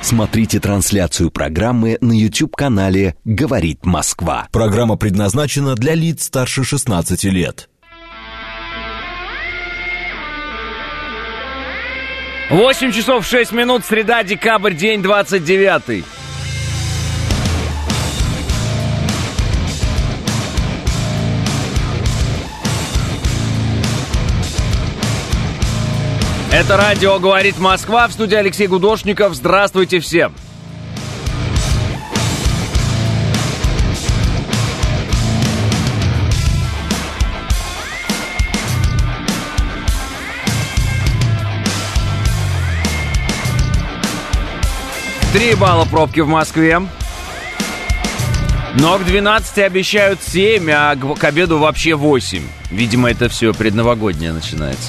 Смотрите трансляцию программы на YouTube-канале «Говорит Москва». Программа предназначена для лиц старше 16 лет. 8 часов 6 минут, среда, декабрь, день 29. Это радио «Говорит Москва», в студии Алексей Гудошников. Здравствуйте всем. Три балла пробки в Москве. Но к 12 обещают 7, а к обеду вообще 8. Видимо, это все предновогоднее начинается.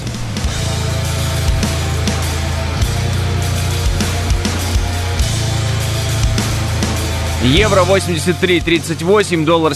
Евро 83.38, доллар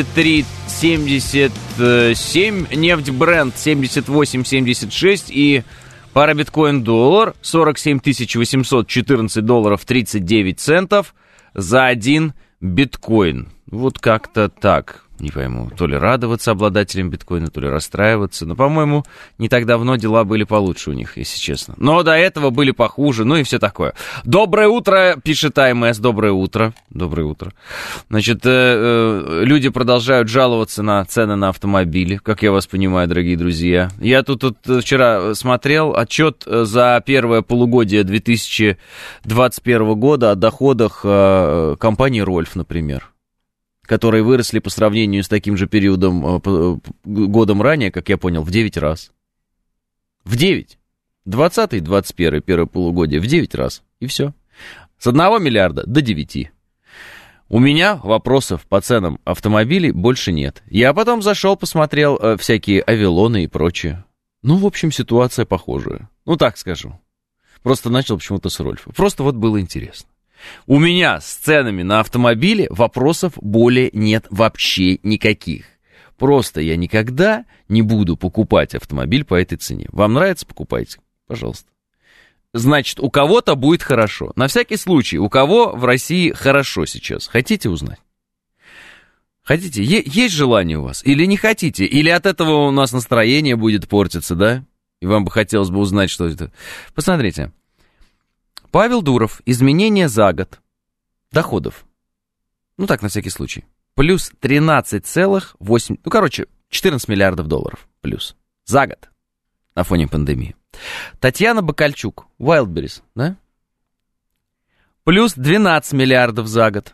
73.77, нефть Brent 78.76 и пара биткоин-доллар 47 814 долларов 39 центов за один биткоин. Вот как-то так. Не пойму, то ли радоваться обладателям биткоина, то ли расстраиваться. Но, по-моему, не так давно дела были получше у них, если честно. Но до этого были похуже, ну и все такое. Доброе утро, пишет АМС, доброе утро. Доброе утро. Значит, люди продолжают жаловаться на цены на автомобили, как я вас понимаю, дорогие друзья. Я тут вчера смотрел отчет за первое полугодие 2021 года о доходах компании «Рольф», например, которые выросли по сравнению с таким же периодом, годом ранее, как я понял, в 9 раз. В 9. 20-й, 21-й, первое полугодие, в 9 раз. И все. С 1 миллиарда до 9. У меня вопросов по ценам автомобилей больше нет. Я потом зашел, посмотрел всякие Авилоны и прочее. Ну, в общем, ситуация похожая. Ну, так скажу. Просто начал почему-то с Рольфа. Просто вот было интересно. У меня с ценами на автомобили вопросов более нет вообще никаких. Просто я никогда не буду покупать автомобиль по этой цене. Вам нравится, покупайте, пожалуйста. Значит, у кого-то будет хорошо. На всякий случай, у кого в России хорошо сейчас? Хотите узнать? Хотите? Есть желание у вас? Или не хотите? Или от этого у нас настроение будет портиться, да? И вам бы хотелось бы узнать, что это. Посмотрите. Павел Дуров. Изменения за год доходов. Ну так, на всякий случай. Плюс 13,8... Ну, короче, 14 миллиардов долларов. Плюс. За год. На фоне пандемии. Татьяна Бакальчук. Wildberries, да? Плюс 12 миллиардов за год.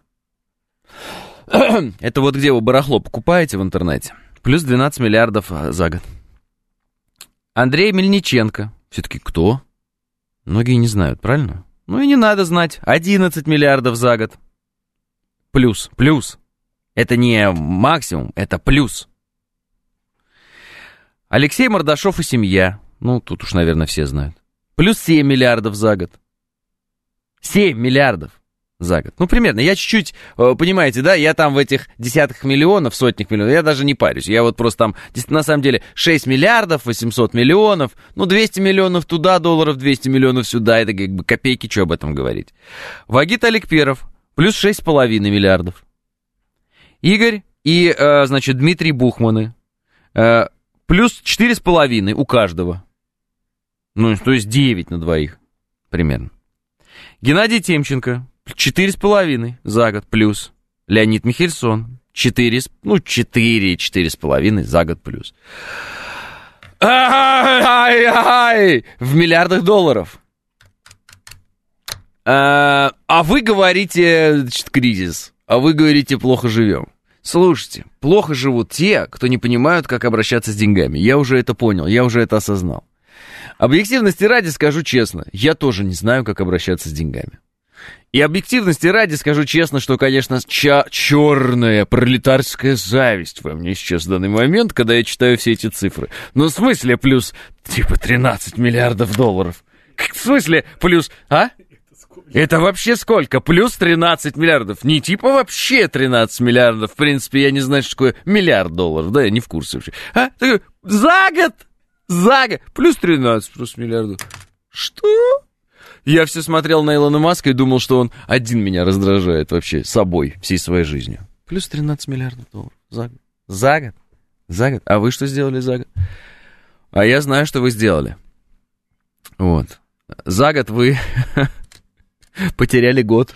Это вот где вы барахло покупаете в интернете. Плюс 12 миллиардов за год. Андрей Мельниченко. Все-таки кто? Многие не знают, правильно? Ну и не надо знать. 11 миллиардов за год. Плюс. Плюс. Это не максимум, это плюс. Алексей Мордашов и семья. Ну, тут уж, наверное, все знают. Плюс 7 миллиардов за год. 7 миллиардов за год. Ну, примерно. Я чуть-чуть, понимаете, да, я там в этих десятках миллионов, сотнях миллионов, я даже не парюсь. Я вот просто там, на самом деле, 6 миллиардов, 800 миллионов, ну, 200 миллионов туда, долларов 200 миллионов сюда, это как бы копейки, что об этом говорить. Вагит Аликперов, плюс 6,5 миллиардов. Игорь и, значит, Дмитрий Бухманы, плюс 4,5 у каждого. Ну, то есть 9 на двоих, примерно. Геннадий Темченко, 4,5 за год плюс. Леонид Михельсон, 4,5 за год плюс. В миллиардах долларов. А вы говорите, значит, кризис. А вы говорите, плохо живем. Слушайте, плохо живут те, кто не понимают, как обращаться с деньгами. Я уже это понял, я уже это осознал. Объективности ради скажу честно, я тоже не знаю, как обращаться с деньгами. И объективности ради скажу честно, что, конечно, черная пролетарская зависть во мне сейчас в данный момент, когда я читаю все эти цифры. Ну, в смысле плюс, типа, 13 миллиардов долларов? В смысле плюс, а? Это вообще сколько? Плюс 13 миллиардов. Не типа вообще 13 миллиардов. В принципе, я не знаю, что такое миллиард долларов. Да, я не в курсе вообще. А? За год! За год! Плюс 13 плюс миллиардов. Что? Я все смотрел на Илона Маска и думал, что он один меня раздражает вообще собой, всей своей жизнью. Плюс 13 миллиардов долларов за год. За год? За год. А вы что сделали за год? А я знаю, что вы сделали. Вот. За год вы потеряли год.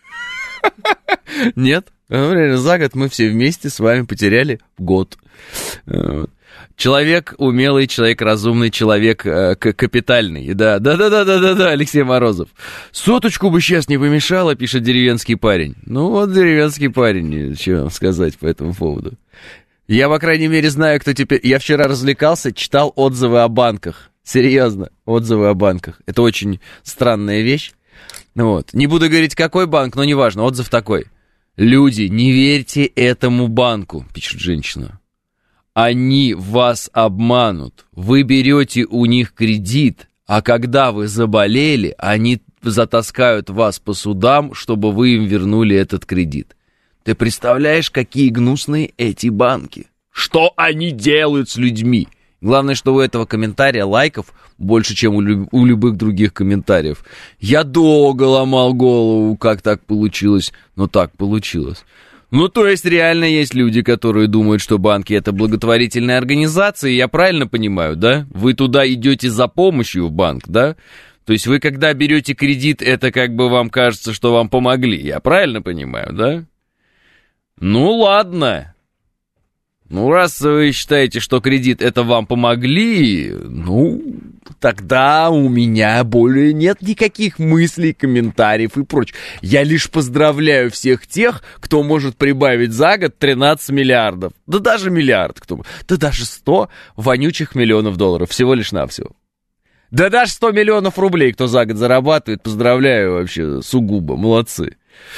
Нет? За год мы все вместе с вами потеряли год. Человек умелый, человек разумный, человек капитальный. Да, Алексей Морозов. Соточку бы сейчас не помешало, пишет деревенский парень. Ну вот деревенский парень, что вам сказать по этому поводу. Я, по крайней мере, знаю, кто теперь... Я вчера развлекался, читал отзывы о банках. Серьезно, отзывы о банках. Это очень странная вещь. Вот. Не буду говорить, какой банк, но неважно, отзыв такой. Люди, не верьте этому банку, пишет женщина. Они вас обманут. Вы берете у них кредит, а когда вы заболели, они затаскают вас по судам, чтобы вы им вернули этот кредит. Ты представляешь, какие гнусные эти банки? Что они делают с людьми? Главное, что у этого комментария лайков больше, чем у любых других комментариев. Я долго ломал голову, как так получилось, но так получилось. Ну, то есть, реально есть люди, которые думают, что банки — это благотворительные организации, я правильно понимаю, да? Вы туда идете за помощью в банк, да? То есть, вы, когда берете кредит, это как бы вам кажется, что вам помогли, я правильно понимаю, да? Ну, ладно. Ну, раз вы считаете, что кредит это вам помогли, ну, тогда у меня более нет никаких мыслей, комментариев и прочее. Я лишь поздравляю всех тех, кто может прибавить за год 13 миллиардов. Да даже миллиард, да даже 100 вонючих миллионов долларов, всего лишь навсего. Да даже 100 миллионов рублей, кто за год зарабатывает, поздравляю вообще, сугубо, молодцы.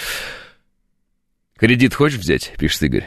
Кредит хочешь взять, пишет Игорь.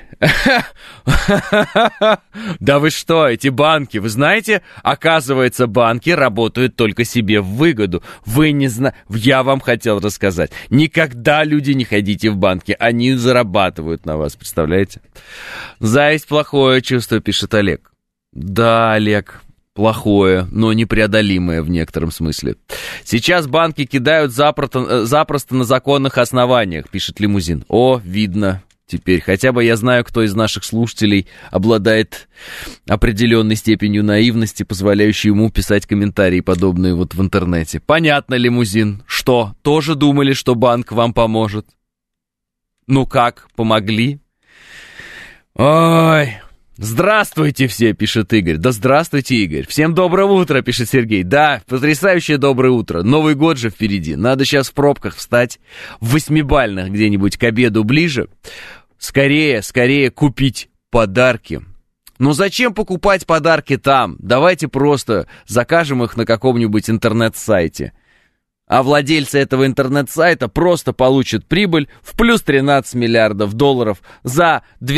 Да вы что, эти банки, вы знаете, оказывается, банки работают только себе в выгоду. Вы не знаете, я вам хотел рассказать. Никогда люди не ходите в банки, они зарабатывают на вас, представляете? Зависть плохое чувство, пишет Олег. Да, Олег. Плохое, но непреодолимое в некотором смысле. Сейчас банки кидают запросто на законных основаниях, пишет Лимузин. О, видно теперь. Хотя бы я знаю, кто из наших слушателей обладает определенной степенью наивности, позволяющей ему писать комментарии, подобные вот в интернете. Понятно, Лимузин. Что, тоже думали, что банк вам поможет? Ну как, помогли? Ой... Здравствуйте все, пишет Игорь. Да здравствуйте, Игорь. Всем доброе утро, пишет Сергей. Да, потрясающее доброе утро. Новый год же впереди. Надо сейчас в пробках встать, в 8-бальных где-нибудь к обеду ближе. Скорее купить подарки. Но зачем покупать подарки там? Давайте просто закажем их на каком-нибудь интернет-сайте. А владельцы этого интернет-сайта просто получат прибыль в плюс 13 миллиардов долларов за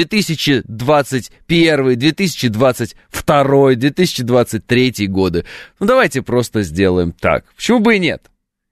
2021, 2022, 2023 годы. Ну, давайте просто сделаем так. Почему бы и нет?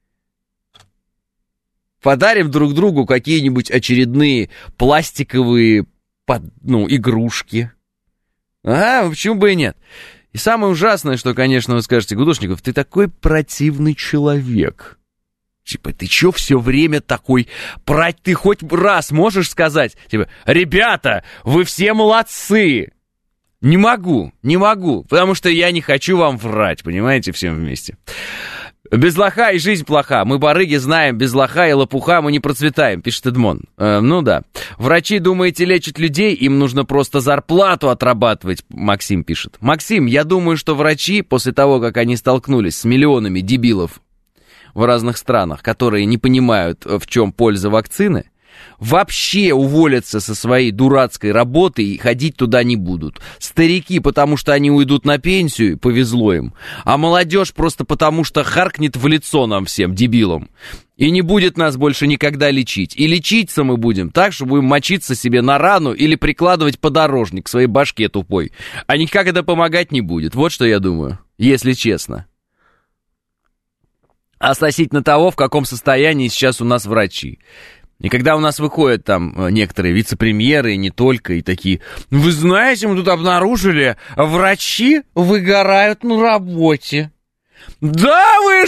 Подарим друг другу какие-нибудь очередные пластиковые, игрушки. Ага, почему бы и нет? И самое ужасное, что, конечно, вы скажете, Гудошников, ты такой противный человек. Типа, ты чё все время такой... Ты хоть раз можешь сказать, типа, ребята, вы все молодцы. Не могу, потому что я не хочу вам врать, понимаете, всем вместе. Без лоха и жизнь плоха. Мы, барыги, знаем, без лоха и лопуха мы не процветаем, пишет Эдмон. Ну да. Врачи, думаете, лечат людей? Им нужно просто зарплату отрабатывать, Максим пишет. Максим, я думаю, что врачи, после того, как они столкнулись с миллионами дебилов в разных странах, которые не понимают, в чем польза вакцины, вообще уволятся со своей дурацкой работы и ходить туда не будут. Старики, потому что они уйдут на пенсию, повезло им. А молодежь просто потому что харкнет в лицо нам всем, дебилам. И не будет нас больше никогда лечить. И лечиться мы будем так, что будем мочиться себе на рану или прикладывать подорожник к своей башке тупой. А никогда помогать не будет. Вот что я думаю, если честно. Относительно того, в каком состоянии сейчас у нас врачи. И когда у нас выходят там некоторые вице-премьеры, и не только, и такие, вы знаете, мы тут обнаружили, врачи выгорают на работе. Да вы что?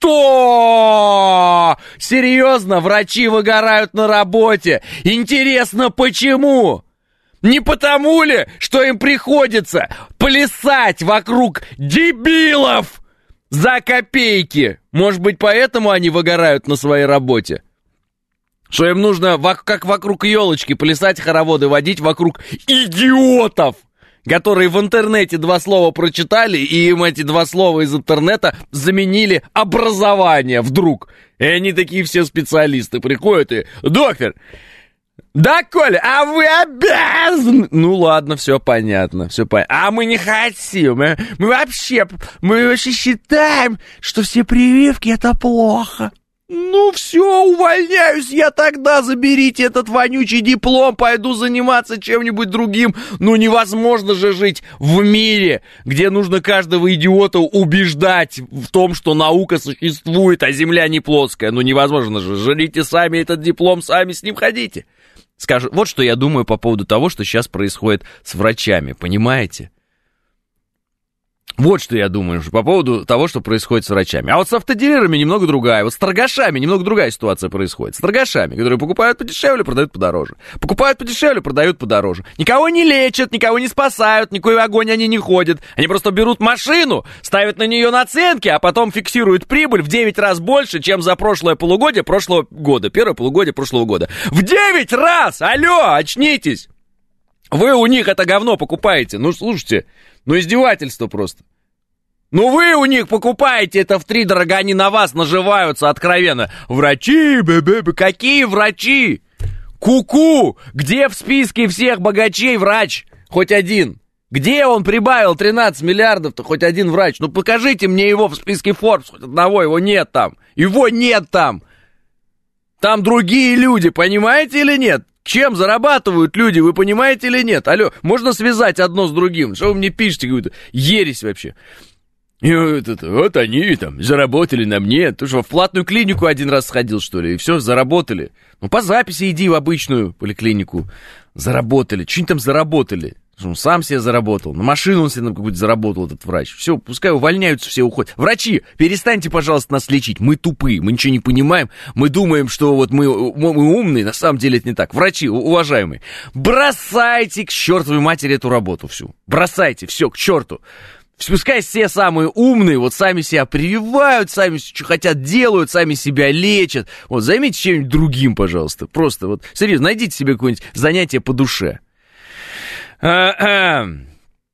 Что? Серьезно, врачи выгорают на работе? Интересно, почему? Не потому ли, что им приходится плясать вокруг дебилов за копейки? Может быть, поэтому они выгорают на своей работе? Что им нужно, как вокруг елочки, плясать, хороводы водить вокруг идиотов, которые в интернете 2 слова прочитали, и им эти 2 слова из интернета заменили образование вдруг. И они такие все специалисты приходят и: доктор, да, Коля, а вы обязаны... Ну ладно, все понятно, все понятно. А мы не хотим, мы вообще считаем, что все прививки это плохо. Ну все, увольняюсь я тогда, заберите этот вонючий диплом, пойду заниматься чем-нибудь другим. Ну невозможно же жить в мире, где нужно каждого идиота убеждать в том, что наука существует, а Земля не плоская. Ну невозможно же, жрите сами этот диплом, сами с ним ходите. Скажу, вот что я думаю по поводу того, что сейчас происходит с врачами, понимаете? Вот что я думаю по поводу того, что происходит с врачами. А вот с автодилерами немного другая. Вот с торгашами немного другая ситуация происходит. С торгашами, которые покупают подешевле, продают подороже. Покупают подешевле, продают подороже. Никого не лечат, никого не спасают, никакой огонь они не ходят. Они просто берут машину, ставят на нее наценки, а потом фиксируют прибыль в 9 раз больше, чем за прошлое полугодие прошлого года. Первое полугодие прошлого года. В 9 раз! Алло, очнитесь! Вы у них это говно покупаете. Ну, слушайте, ну издевательство просто. Ну вы у них покупаете это втридорога, они на вас наживаются откровенно. Врачи, какие врачи? Ку-ку! Где в списке всех богачей врач? Хоть один. Где он прибавил 13 миллиардов-то хоть один врач? Ну покажите мне его в списке Forbes, хоть одного, его нет там. Его нет там. Там другие люди, понимаете или нет? Чем зарабатывают люди, вы понимаете или нет? Алло, можно связать одно с другим? Что вы мне пишете какую-то ересь вообще? И вот они там заработали на мне. Ты что, в платную клинику один раз сходил, что ли? И все, заработали. Ну, по записи иди в обычную поликлинику. Заработали. Что они там заработали? Он сам себе заработал. На машину он себе какую-то заработал, этот врач. Все, пускай увольняются, все уходят. Врачи, перестаньте, пожалуйста, нас лечить. Мы тупые, мы ничего не понимаем. Мы думаем, что вот мы умные. На самом деле это не так. Врачи, уважаемые, бросайте к чертовой матери эту работу всю. Бросайте, все, к черту. Пускай все самые умные вот сами себя прививают, сами что хотят делают, сами себя лечат. Вот займитесь чем-нибудь другим, пожалуйста. Просто вот, серьезно, найдите себе какое-нибудь занятие по душе. Значит,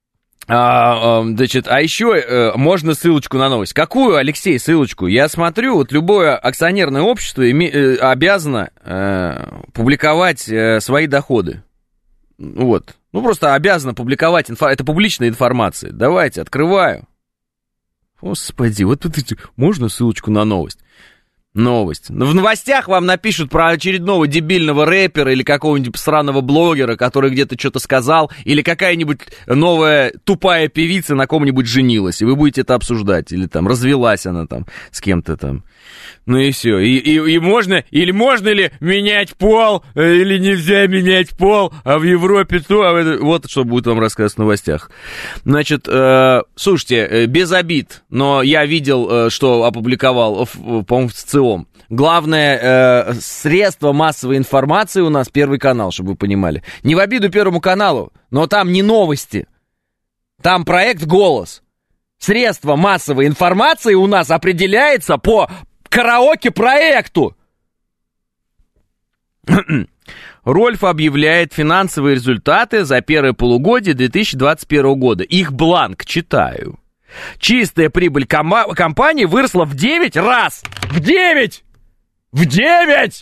а еще можно ссылочку на новость. Какую, Алексей, ссылочку? Я смотрю, вот любое акционерное общество обязано публиковать свои доходы. Вот. Ну, просто обязано публиковать это публичная информация. Давайте, открываю. Господи, вот тут можно ссылочку на новость? Новость. В новостях вам напишут про очередного дебильного рэпера или какого-нибудь сраного блогера, который где-то что-то сказал, или какая-нибудь новая тупая певица на ком-нибудь женилась, и вы будете это обсуждать, или там развелась она там с кем-то там. Ну и все. И можно, или можно ли менять пол, или нельзя менять пол, а в Европе то, вот что будет вам рассказывать в новостях. Значит, слушайте, без обид, но я видел, что опубликовал, по-моему, в ЦИОМ. Главное средство массовой информации у нас Первый канал, чтобы вы понимали. Не в обиду Первому каналу, но там не новости. Там проект «Голос». Средство массовой информации у нас определяется по караоке-проекту. Рольф объявляет финансовые результаты за первое полугодие 2021 года. Их бланк читаю. Чистая прибыль компании выросла в 9 раз. В 9! В 9!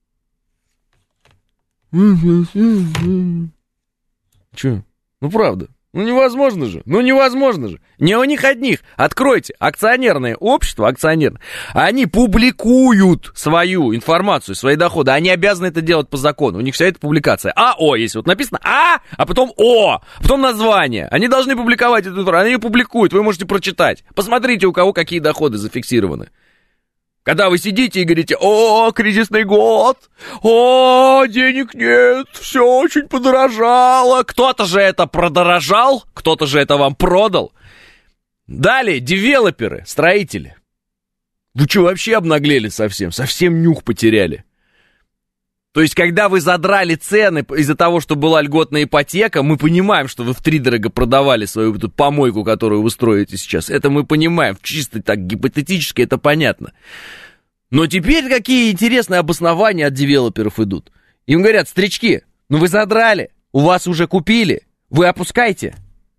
Че? Ну, правда. Ну, невозможно же. Ну, невозможно же. Не у них одних. Откройте. Акционерное общество, акционерное, они публикуют свою информацию, свои доходы. Они обязаны это делать по закону. У них вся эта публикация. АО, если вот написано А, а потом О, потом название. Они должны публиковать эту информацию. Они ее публикуют, вы можете прочитать. Посмотрите, у кого какие доходы зафиксированы. Когда вы сидите и говорите: о, кризисный год, о, денег нет, все очень подорожало. Кто-то же это продорожал, кто-то же это вам продал. Далее, девелоперы, строители. Вы что, вообще обнаглели совсем? Совсем нюх потеряли? То есть, когда вы задрали цены из-за того, что была льготная ипотека, мы понимаем, что вы втридорого продавали свою эту помойку, которую вы строите сейчас. Это мы понимаем, чисто так гипотетически это понятно. Но теперь какие интересные обоснования от девелоперов идут. Им говорят: старички, ну вы задрали, у вас уже купили, вы опускайте.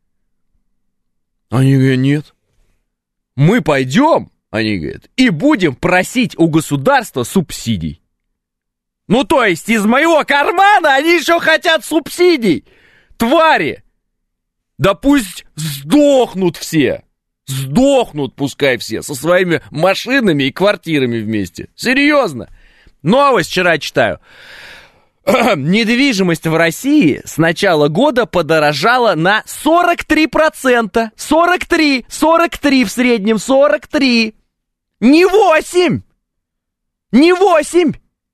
Они говорят: нет. Мы пойдем, они говорят, и будем просить у государства субсидий. Ну, то есть, из моего кармана они еще хотят субсидий. Твари! Да пусть сдохнут все. Сдохнут пускай все со своими машинами и квартирами вместе. Серьезно. Новость вчера читаю. Недвижимость в России с начала года подорожала на 43%. 43 в среднем, 43. Не 8. Не 8.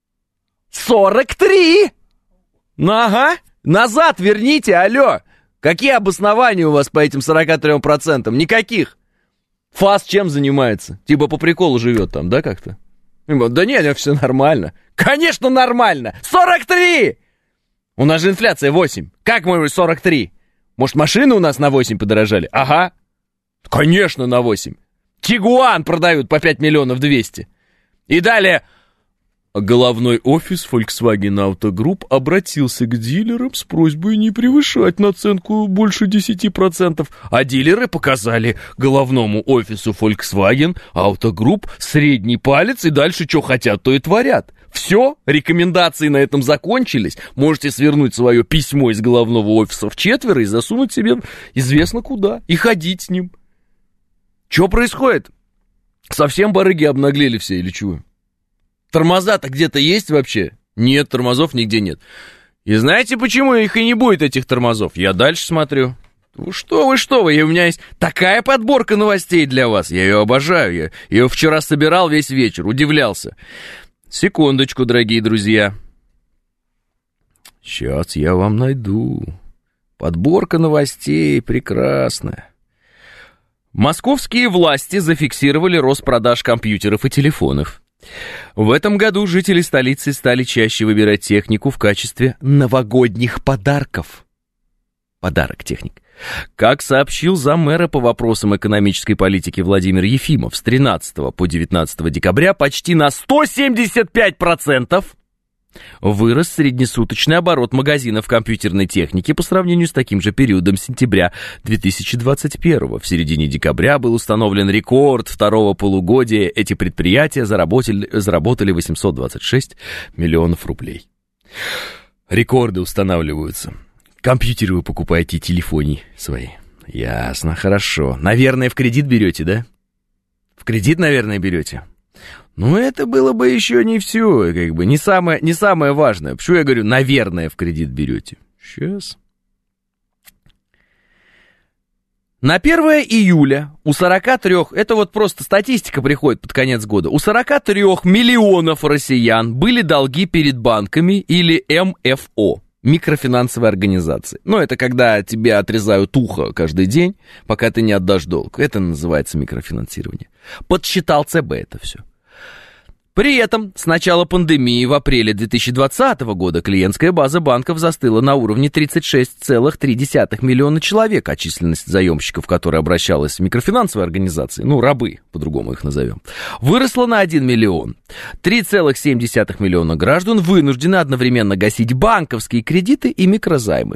43! Ага, назад верните, алло. Какие обоснования у вас по этим 43%? Никаких. ФАС чем занимается? Типа по приколу живет там, да, как-то? Да нет, все нормально. Конечно, нормально. 43! У нас же инфляция 8. Как мы 43? Может, машины у нас на 8 подорожали? Ага. Конечно, на 8. Тигуан продают по 5 миллионов 200. И далее... Головной офис Volkswagen Auto Group обратился к дилерам с просьбой не превышать наценку больше 10%, а дилеры показали головному офису Volkswagen Auto Group средний палец и дальше что хотят, то и творят. Все, рекомендации на этом закончились. Можете свернуть свое письмо из головного офиса вчетверо и засунуть себе известно куда, и ходить с ним. Что происходит? Совсем барыги обнаглели все или чего? Тормоза-то где-то есть вообще? Нет, тормозов нигде нет. И знаете, почему их и не будет, этих тормозов? Я дальше смотрю. Вы что, и у меня есть такая подборка новостей для вас. Я ее обожаю. Я ее вчера собирал весь вечер, удивлялся. Секундочку, дорогие друзья. Сейчас я вам найду. Подборка новостей прекрасная. Московские власти зафиксировали рост продаж компьютеров и телефонов. В этом году жители столицы стали чаще выбирать технику в качестве новогодних подарков. Подарок техник. Как сообщил заммэра по вопросам экономической политики Владимир Ефимов, с 13 по 19 декабря почти на 175% вырос среднесуточный оборот магазинов компьютерной техники по сравнению с таким же периодом сентября 2021. В середине декабря был установлен рекорд второго полугодия. Эти предприятия заработали 826 миллионов рублей. Рекорды устанавливаются. Компьютеры вы покупаете, телефони свои. Ясно, хорошо. Наверное, в кредит берете, да? В кредит, наверное, берете. Ну, это было бы еще не все, как бы, не самое важное. Почему я говорю, наверное, в кредит берете? Сейчас. На 1 июля у 43, это вот просто статистика приходит под конец года, у 43 миллионов россиян были долги перед банками или МФО, микрофинансовой организации. Ну, это когда тебе отрезают ухо каждый день, пока ты не отдашь долг. Это называется микрофинансирование. Подсчитал ЦБ это все. При этом с начала пандемии в апреле 2020 года клиентская база банков застыла на уровне 36,3 миллиона человек, а численность заемщиков, которая обращалась в микрофинансовые организации, ну, рабы, по-другому их назовем, выросла на 1 миллион. 3,7 миллиона граждан вынуждены одновременно гасить банковские кредиты и микрозаймы.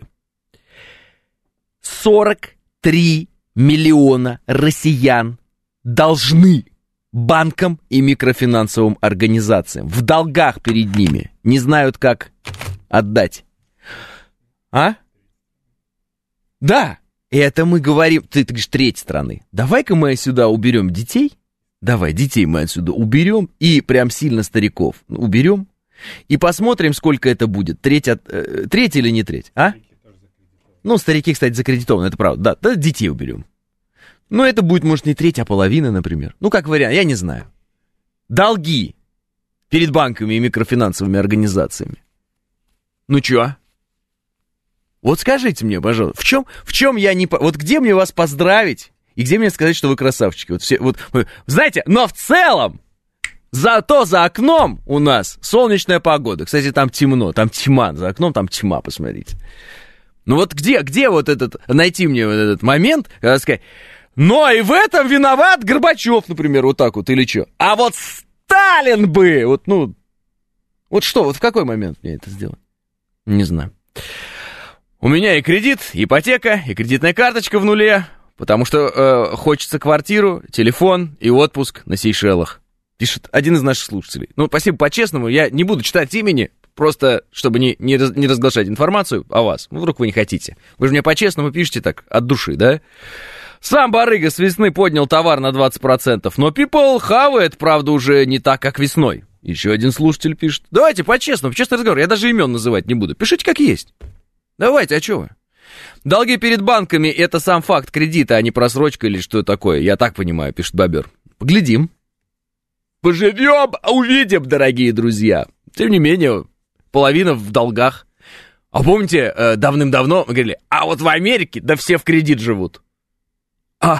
43 миллиона россиян должны банкам и микрофинансовым организациям. В долгах перед ними. Не знают, как отдать. А? Да, это мы говорим... Ты говоришь, треть страны. Давай-ка мы сюда уберем детей. Давай, детей мы отсюда уберем. И прям сильно стариков уберем. И посмотрим, сколько это будет. Треть или не треть? А? Ну, старики, кстати, закредитованы, это правда. Да, детей уберем. Ну, это будет, может, не треть, а половина, например. Ну, как вариант, я не знаю. Долги перед банками и микрофинансовыми организациями. Ну, чё? Вот скажите мне, пожалуйста, в чем я не... Вот где мне вас поздравить и где мне сказать, что вы красавчики? Вот все, вот, знаете, но в целом, Зато за окном у нас солнечная погода. Кстати, там темно, там тьма. За окном там тьма, посмотрите. Ну вот где вот найти мне вот этот момент, когда сказать, но и в этом виноват Горбачев, например, вот так вот, или что? А вот Сталин бы, вот что, вот в какой момент мне это сделать? Не знаю. У меня и кредит, и ипотека, и кредитная карточка в нуле, потому что хочется квартиру, телефон и отпуск на Сейшелах. Пишет один из наших слушателей. Ну, спасибо по-честному, я не буду читать имени, просто чтобы не разглашать информацию о вас. Ну, вдруг вы не хотите. Вы же мне по-честному пишете так, от души, да? Сам барыга с весны поднял товар на 20%, но people хавает, правда, уже не так, как весной. Еще один слушатель пишет. Давайте по-честному, честный разговор, я даже имен называть не буду. Пишите как есть. Давайте, а что вы? Долги перед банками — это сам факт кредита, а не просрочка или что такое. Я так понимаю, пишет Бобер. Поглядим. Поживем, увидим, дорогие друзья. Тем не менее, половина в долгах. А помните, давным-давно мы говорили, а вот в Америке, да все в кредит живут. А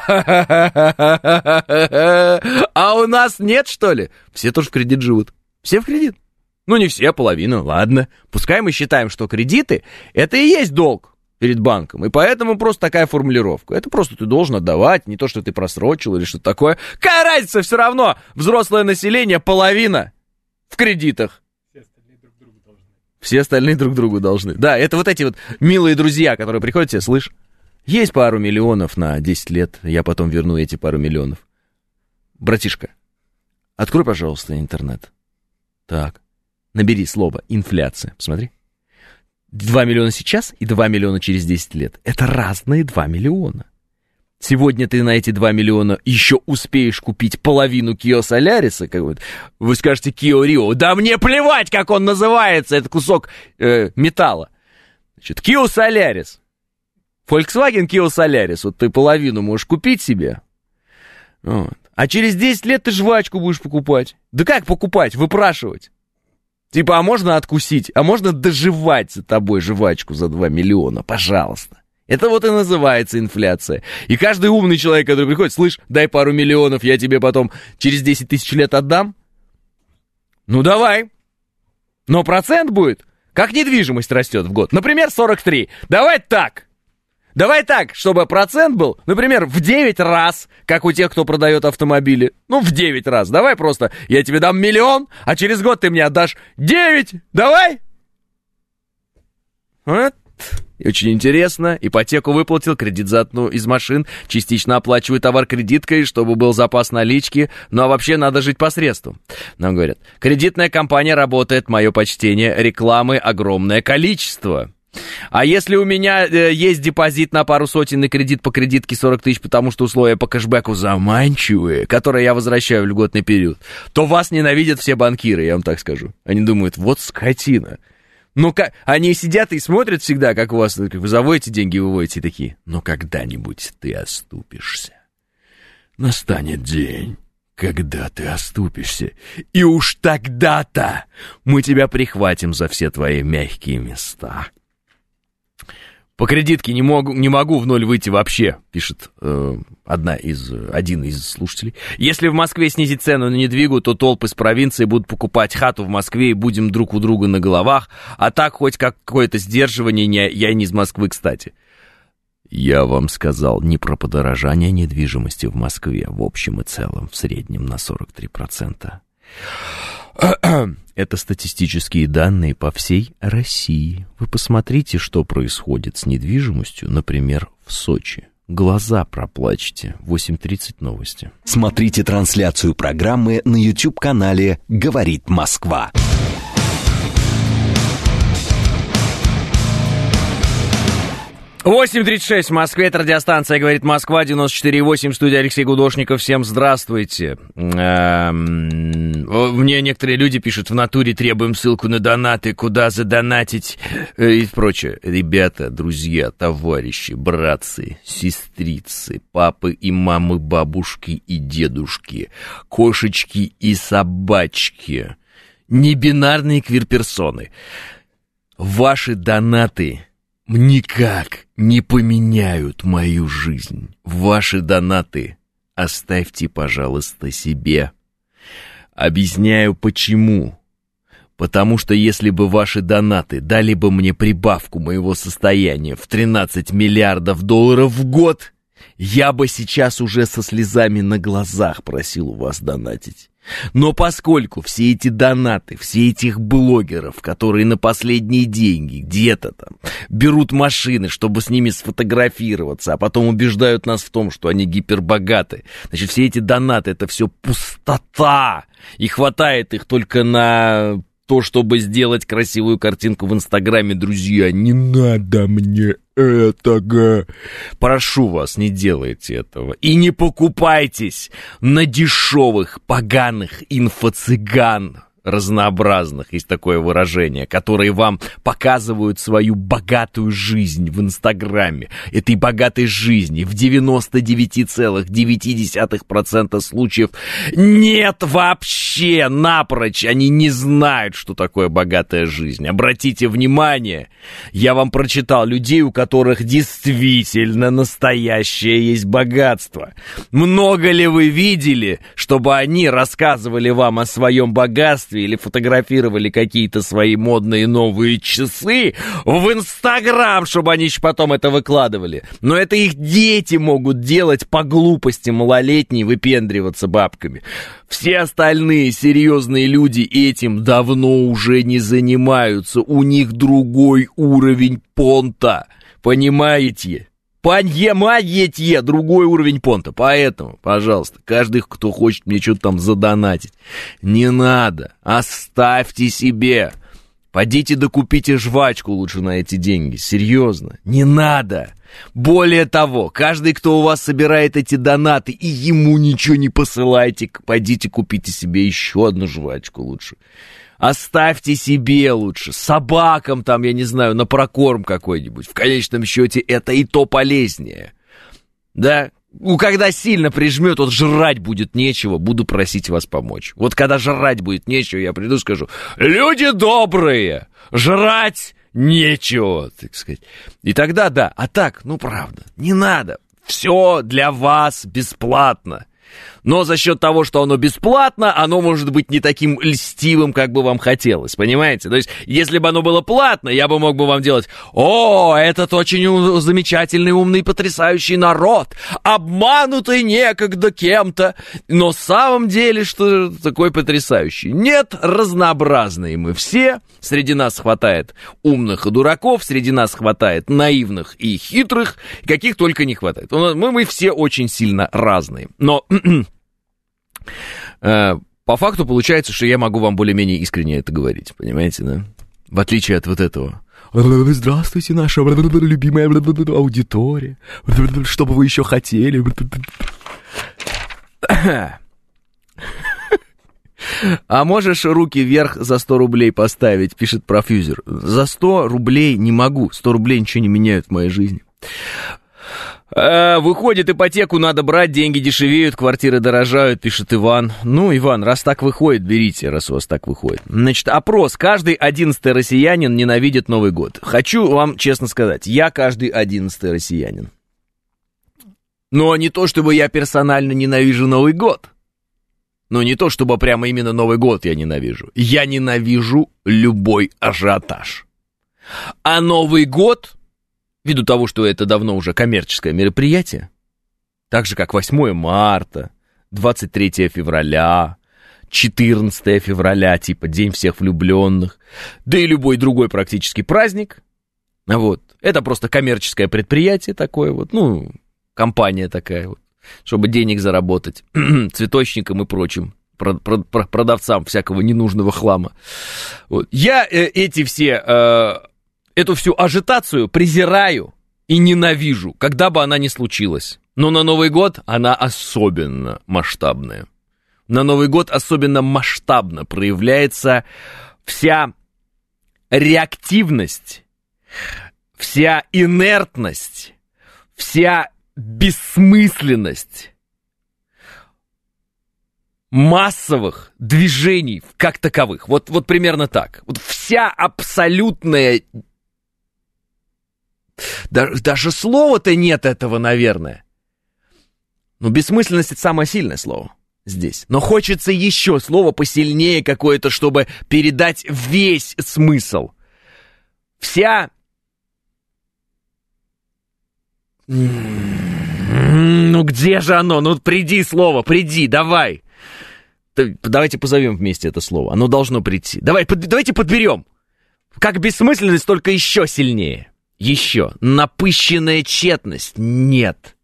у нас нет, что ли? Все тоже в кредит живут. Все в кредит. Ну, не все, половина, ладно. Пускай мы считаем, что кредиты — это и есть долг перед банком. И поэтому просто такая формулировка. Это просто ты должен отдавать, не то, что ты просрочил или что-то такое. Какая разница, все равно взрослое население половина в кредитах. Все остальные друг другу должны. Да, это вот эти вот милые друзья, которые приходят тебе, слышь, есть пару миллионов на 10 лет, я потом верну эти пару миллионов. Братишка, открой, пожалуйста, интернет. Так, набери слово «инфляция», посмотри. 2 миллиона сейчас и 2 миллиона через 10 лет. Это разные 2 миллиона. Сегодня ты на эти 2 миллиона еще успеешь купить половину Kia Solaris, как вот вы скажете Kia Rio. Да мне плевать, как он называется, это кусок металла. Значит, Kia Solaris. Volkswagen Kia Solaris. Вот ты половину можешь купить себе. Вот. А через 10 лет ты жвачку будешь покупать. Да как покупать? Выпрашивать. Типа, а можно откусить, а можно доживать за тобой жвачку за 2 миллиона, пожалуйста. Это вот и называется инфляция. И каждый умный человек, который приходит, слышь, дай пару миллионов, я тебе потом через 10 тысяч лет отдам. Ну, давай. Но процент будет, как недвижимость растет в год. Например, 43. Давай так, чтобы процент был, например, в 9 раз, как у тех, кто продает автомобили. Ну, в 9 раз. Давай просто, я тебе дам 1 миллион, а через год ты мне отдашь 9. Давай. Вот. Очень интересно. Ипотеку выплатил, кредит за одну из машин, частично оплачиваю товар кредиткой, чтобы был запас налички. Ну, а вообще надо жить по средствам. Нам говорят, кредитная компания работает, мое почтение, рекламы огромное количество. А если у меня есть депозит на пару сотен и кредит по кредитке 40 тысяч, потому что условия по кэшбэку заманчивые, которые я возвращаю в льготный период, то вас ненавидят все банкиры, я вам так скажу. Они думают, вот скотина. Ну, как, они сидят и смотрят всегда, как у вас, как вы заводите деньги, выводите, и такие, но когда-нибудь ты оступишься. Настанет день, когда ты оступишься, и уж тогда-то мы тебя прихватим за все твои мягкие места. По кредитке не могу в ноль выйти вообще, пишет один из слушателей. Если в Москве снизить цену на недвигу, то толпы с провинции будут покупать хату в Москве и будем друг у друга на головах. А так хоть какое-то сдерживание, я не из Москвы, кстати. Я вам сказал не про подорожание недвижимости в Москве в общем и целом, в среднем на 43%. Это статистические данные по всей России. Вы посмотрите, что происходит с недвижимостью, например, в Сочи. Глаза проплачьте. 8:30 новости. Смотрите трансляцию программы на YouTube-канале «Говорит Москва». 8:36 в Москве, это радиостанция «Говорит Москва», 94,8, студия Алексей Гудошников. Всем здравствуйте. Мне некоторые люди пишут, в натуре требуем ссылку на донаты, куда задонатить и прочее. Ребята, друзья, товарищи, братцы, сестрицы, папы и мамы, бабушки и дедушки, кошечки и собачки, небинарные квир-персоны. Ваши донаты никак не поменяют мою жизнь. Ваши донаты оставьте, пожалуйста, себе. Объясняю почему. Потому что если бы ваши донаты дали бы мне прибавку моего состояния в 13 миллиардов долларов в год, я бы сейчас уже со слезами на глазах просил у вас донатить. Но поскольку все эти донаты, все этих блогеров, которые на последние деньги где-то там берут машины, чтобы с ними сфотографироваться, а потом убеждают нас в том, что они гипербогаты, значит, все эти донаты — это все пустота, и хватает их только на то, чтобы сделать красивую картинку в Инстаграме. Друзья, не надо мне этого. Прошу вас, не делайте этого. И не покупайтесь на дешевых, поганых инфо-цыган разнообразных, есть такое выражение, которые вам показывают свою богатую жизнь в Инстаграме. Этой богатой жизни в 99,9% случаев нет вообще, напрочь. Они не знают, что такое богатая жизнь. Обратите внимание, я вам прочитал людей, у которых действительно настоящее есть богатство. Много ли вы видели, чтобы они рассказывали вам о своем богатстве или фотографировали какие-то свои модные новые часы в Инстаграм, чтобы они еще потом это выкладывали? Но это их дети могут делать по глупости малолетней, выпендриваться бабками. Все остальные серьезные люди этим давно уже не занимаются. У них другой уровень понта. Понимаете? Понимаете, другой уровень понта. Поэтому, пожалуйста, каждый, кто хочет мне что-то там задонатить, не надо, оставьте себе. Пойдите докупите жвачку лучше на эти деньги, серьезно, не надо. Более того, каждый, кто у вас собирает эти донаты, и ему ничего не посылайте, пойдите купите себе еще одну жвачку лучше. Оставьте себе лучше, собакам там, я не знаю, на прокорм какой-нибудь. В конечном счете это и то полезнее. Да? Когда сильно прижмет, вот жрать будет нечего, буду просить вас помочь. Вот когда жрать будет нечего, я приду и скажу: люди добрые, жрать нечего, так сказать. И тогда да, а так, ну правда, не надо. Все для вас бесплатно. Но за счет того, что оно бесплатно, оно может быть не таким льстивым, как бы вам хотелось, понимаете? То есть, если бы оно было платно, я бы мог бы вам делать: о, этот очень замечательный, умный, потрясающий народ, обманутый некогда кем-то, но в самом деле, что такой потрясающий? Нет, разнообразные мы все, среди нас хватает умных и дураков, среди нас хватает наивных и хитрых, каких только не хватает. Мы все очень сильно разные, но... По факту получается, что я могу вам более-менее искренне это говорить, понимаете, да? В отличие от вот этого: здравствуйте, наша любимая аудитория, что бы вы еще хотели? А можешь руки вверх за 100 рублей поставить, пишет профьюзер. За 100 рублей не могу, 100 рублей ничего не меняют в моей жизни. Выходит, ипотеку надо брать, деньги дешевеют, квартиры дорожают, пишет Иван. Ну, Иван, раз так выходит, берите, раз у вас так выходит. Значит, опрос. Каждый 11-й россиянин ненавидит Новый год. Хочу вам честно сказать, я каждый 11-й россиянин. Но не то, чтобы я персонально ненавижу Новый год. Но не то, чтобы прямо именно Новый год я ненавижу. Я ненавижу любой ажиотаж. А Новый год... Ввиду того, что это давно уже коммерческое мероприятие, так же, как 8 марта, 23 февраля, 14 февраля, типа День всех влюбленных, да и любой другой практически праздник, вот, это просто коммерческое предприятие такое вот, ну, компания такая вот, чтобы денег заработать цветочникам и прочим продавцам всякого ненужного хлама. Вот. Я эту всю ажитацию презираю и ненавижу, когда бы она ни случилась. Но на Новый год она особенно масштабная. На Новый год особенно масштабно проявляется вся реактивность, вся инертность, вся бессмысленность массовых движений как таковых. Вот примерно так. Вот вся абсолютная... Даже слова-то нет этого, наверное. Но бессмысленность — это самое сильное слово. здесь. Но хочется еще слово посильнее какое-то, чтобы передать весь смысл. Вся... Ну где же оно? Ну приди слово, приди, давай. Давайте позовем вместе это слово. Оно должно прийти. Давайте подберем. Как бессмысленность, только еще сильнее. Еще. Напыщенная тщетность. Нет.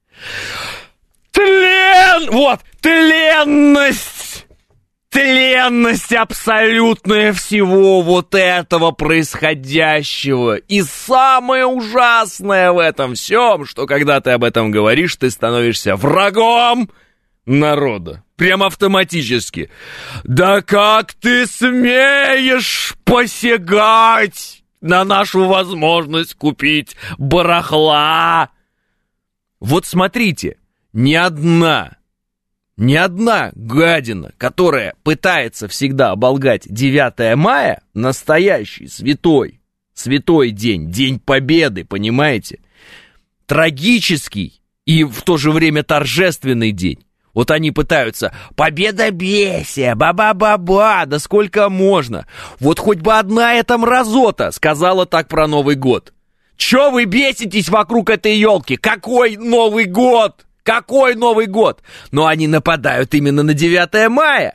Вот, тленность! Тленность абсолютная всего вот этого происходящего. И самое ужасное в этом всем, что когда ты об этом говоришь, ты становишься врагом народа. Прям автоматически. Да как ты смеешь посягать на нашу возможность купить барахла? Вот смотрите, ни одна гадина, которая пытается всегда оболгать 9 мая, настоящий святой день, День Победы, понимаете? Трагический и в то же время торжественный день. Вот они пытаются, победобесие, ба-ба-ба-ба, да сколько можно. Вот хоть бы одна эта мразота сказала так про Новый год. Чё вы беситесь вокруг этой елки? Какой Новый год? Какой Новый год? Но они нападают именно на 9 мая.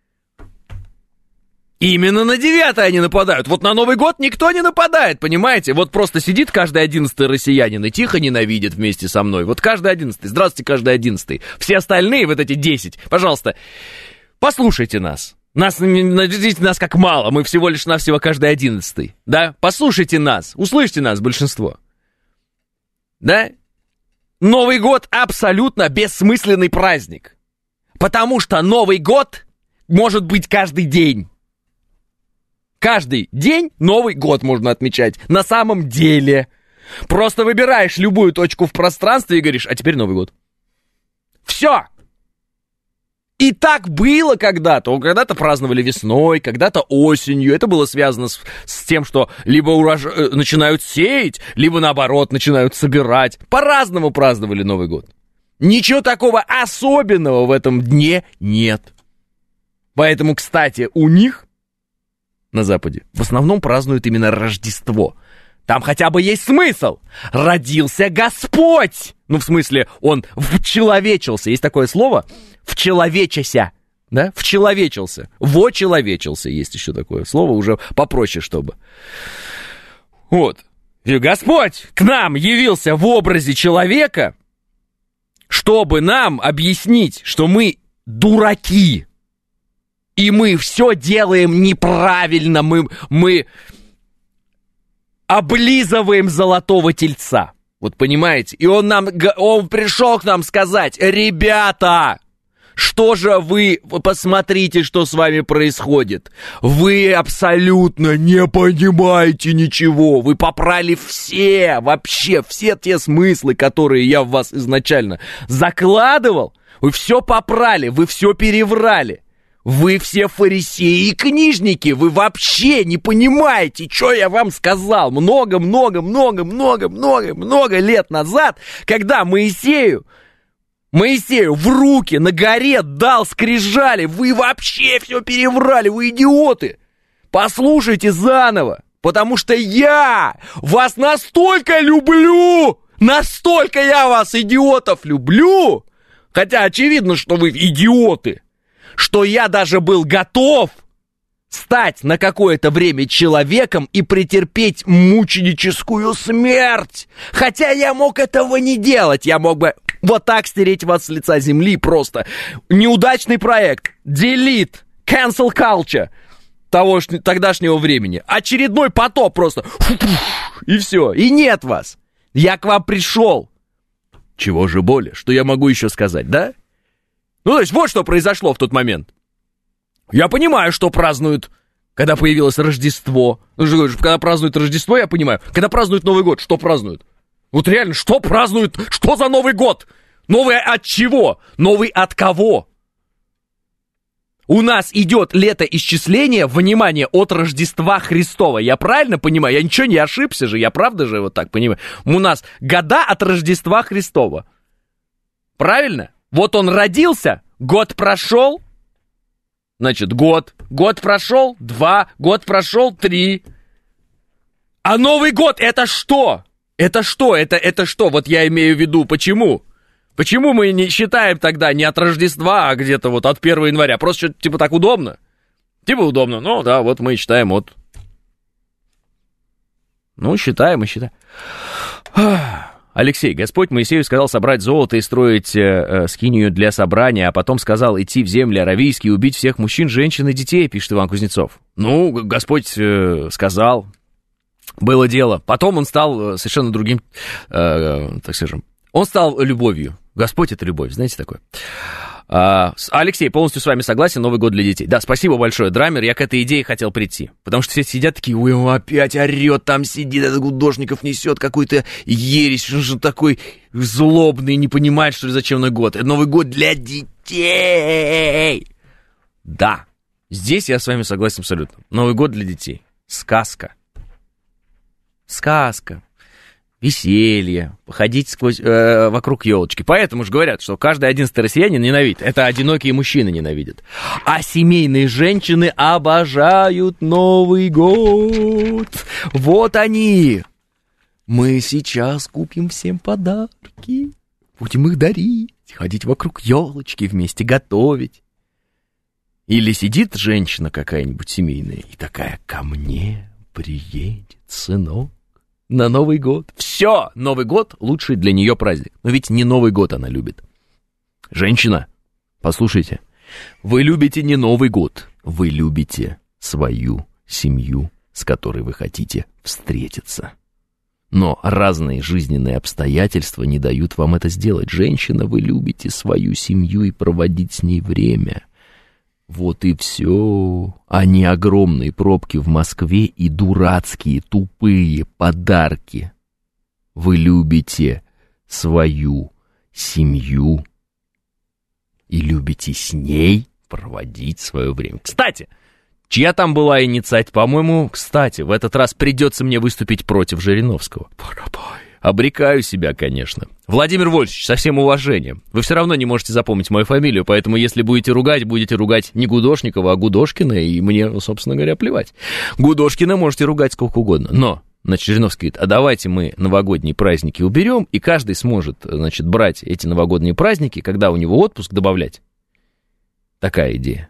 Именно на 9 они нападают. Вот на Новый год никто не нападает, понимаете? Вот просто сидит каждый 11-й россиянин и тихо ненавидит вместе со мной. Вот каждый 11-й. Здравствуйте, каждый 11-й. Все остальные, вот эти 10, пожалуйста, послушайте нас. Нас как мало, мы всего лишь навсего каждый 11-й. Да? Послушайте нас, услышьте нас, большинство. Да? Новый год абсолютно бессмысленный праздник. Потому что Новый год может быть каждый день. Каждый день Новый год можно отмечать. На самом деле. Просто выбираешь любую точку в пространстве и говоришь, а теперь Новый год. Все. И так было когда-то. Когда-то праздновали весной, когда-то осенью. Это было связано с тем, что либо начинают сеять, либо наоборот начинают собирать. По-разному праздновали Новый год. Ничего такого особенного в этом дне нет. Поэтому, кстати, у них на Западе в основном празднуют именно Рождество. Там хотя бы есть смысл. Родился Господь. Ну, в смысле, он вчеловечился. Есть такое слово? Вчеловечася. Да? Вчеловечился. Вочеловечился. Есть еще такое слово, уже попроще, чтобы. Вот. И Господь к нам явился в образе человека, чтобы нам объяснить, что мы дураки. И мы все делаем неправильно. Мы облизываем золотого тельца. Вот понимаете? И он пришел к нам сказать, ребята, что же вы, посмотрите, что с вами происходит. Вы абсолютно не понимаете ничего. Вы попрали вообще все те смыслы, которые я в вас изначально закладывал. Вы все попрали, вы все переврали. Вы все фарисеи и книжники, вы вообще не понимаете, что я вам сказал много лет назад, когда Моисею в руки на горе дал скрижали, вы вообще все переврали, вы идиоты. Послушайте заново, потому что я вас настолько люблю, настолько я вас, идиотов, люблю, хотя очевидно, что вы идиоты, что я даже был готов стать на какое-то время человеком и претерпеть мученическую смерть. Хотя я мог этого не делать. Я мог бы вот так стереть вас с лица земли просто. Неудачный проект. Delete. Cancel culture. Тогдашнего времени. Очередной потоп просто. И все. И нет вас. Я к вам пришел. Чего же более? Что я могу еще сказать, да? Ну, то есть, вот что произошло в тот момент. Я понимаю, что празднуют, когда появилось Рождество. Когда празднуют Рождество, я понимаю. Когда празднуют Новый год, что празднуют? Вот реально, что празднуют? Что за Новый год? Новый от чего? Новый от кого? У нас идет летоисчисление, внимание, от Рождества Христова. Я правильно понимаю? Я ничего не ошибся же, я правда же вот так понимаю? У нас года от Рождества Христова. Правильно? Вот он родился, Год прошел, значит, год прошел, 2, год прошел, 3. А Новый год это что? Это что? Это что? Вот я имею в виду, почему? Почему мы не считаем тогда не от Рождества, а где-то вот от 1 января? Просто что-то типа так удобно? Типа удобно. Ну да, вот мы и считаем от... Ну, считаем и считаем. Алексей, Господь Моисею сказал собрать золото и строить скинию для собрания, а потом сказал идти в земли аравийские и убить всех мужчин, женщин и детей, пишет Иван Кузнецов. Ну, Господь сказал, было дело. Потом он стал совершенно другим, так скажем, он стал любовью. Господь — это любовь, знаете такое? Алексей, полностью с вами согласен, Новый год для детей. Да, спасибо большое, Драмер, я к этой идее хотел прийти. Потому что все сидят такие, ой, он опять орет, там сидит, этот Гудошников несет какую-то ересь, он же такой злобный, не понимает, что ли, зачем Новый год. Это Новый год для детей. Да, здесь я с вами согласен абсолютно. Новый год для детей. Сказка. Сказка. Веселье, походить вокруг елочки. Поэтому же говорят, что каждый 11-й россиянин ненавидит. Это одинокие мужчины ненавидят. А семейные женщины обожают Новый год. Вот они. Мы сейчас купим всем подарки. Будем их дарить. Ходить вокруг елочки вместе, готовить. Или сидит женщина какая-нибудь семейная и такая, ко мне приедет сынок на Новый год. Все, Новый год лучший для нее праздник. Но ведь не Новый год она любит. Женщина, послушайте, вы любите не Новый год, вы любите свою семью, с которой вы хотите встретиться. Но разные жизненные обстоятельства не дают вам это сделать. Женщина, вы любите свою семью и проводить с ней время. Вот и все. А не огромные пробки в Москве и дурацкие, тупые подарки. Вы любите свою семью и любите с ней проводить свое время. Кстати, чья там была инициатива? По-моему, кстати, в этот раз придется мне выступить против Жириновского. Обрекаю себя, конечно. Владимир Вольфович, со всем уважением. Вы все равно не можете запомнить мою фамилию, поэтому если будете ругать не Гудошникова, а Гудошкина, и мне, собственно говоря, плевать. Гудошкина можете ругать сколько угодно, но, значит, Жириновский говорит, а давайте мы новогодние праздники уберем, и каждый сможет, значит, брать эти новогодние праздники, когда у него отпуск, добавлять. Такая идея.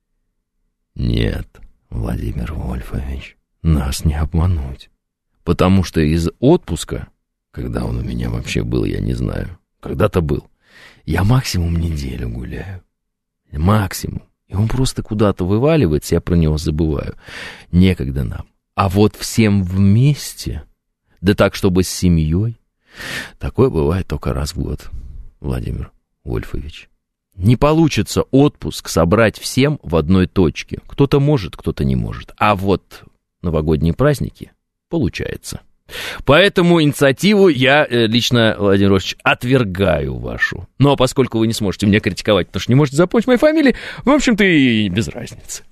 Нет, Владимир Вольфович, нас не обмануть. Потому что из отпуска, когда он у меня вообще был, я не знаю, когда-то был, я максимум неделю гуляю. Максимум. И он просто куда-то вываливается, я про него забываю. Некогда нам. А вот всем вместе, да так, чтобы с семьей, такое бывает только раз в год, Владимир Вольфович. Не получится отпуск собрать всем в одной точке. Кто-то может, кто-то не может. А вот новогодние праздники получается. Поэтому инициативу я лично, Владимир Вольфович, отвергаю вашу. Но поскольку вы не сможете меня критиковать, потому что не можете запомнить моей фамилии, в общем-то и без разницы.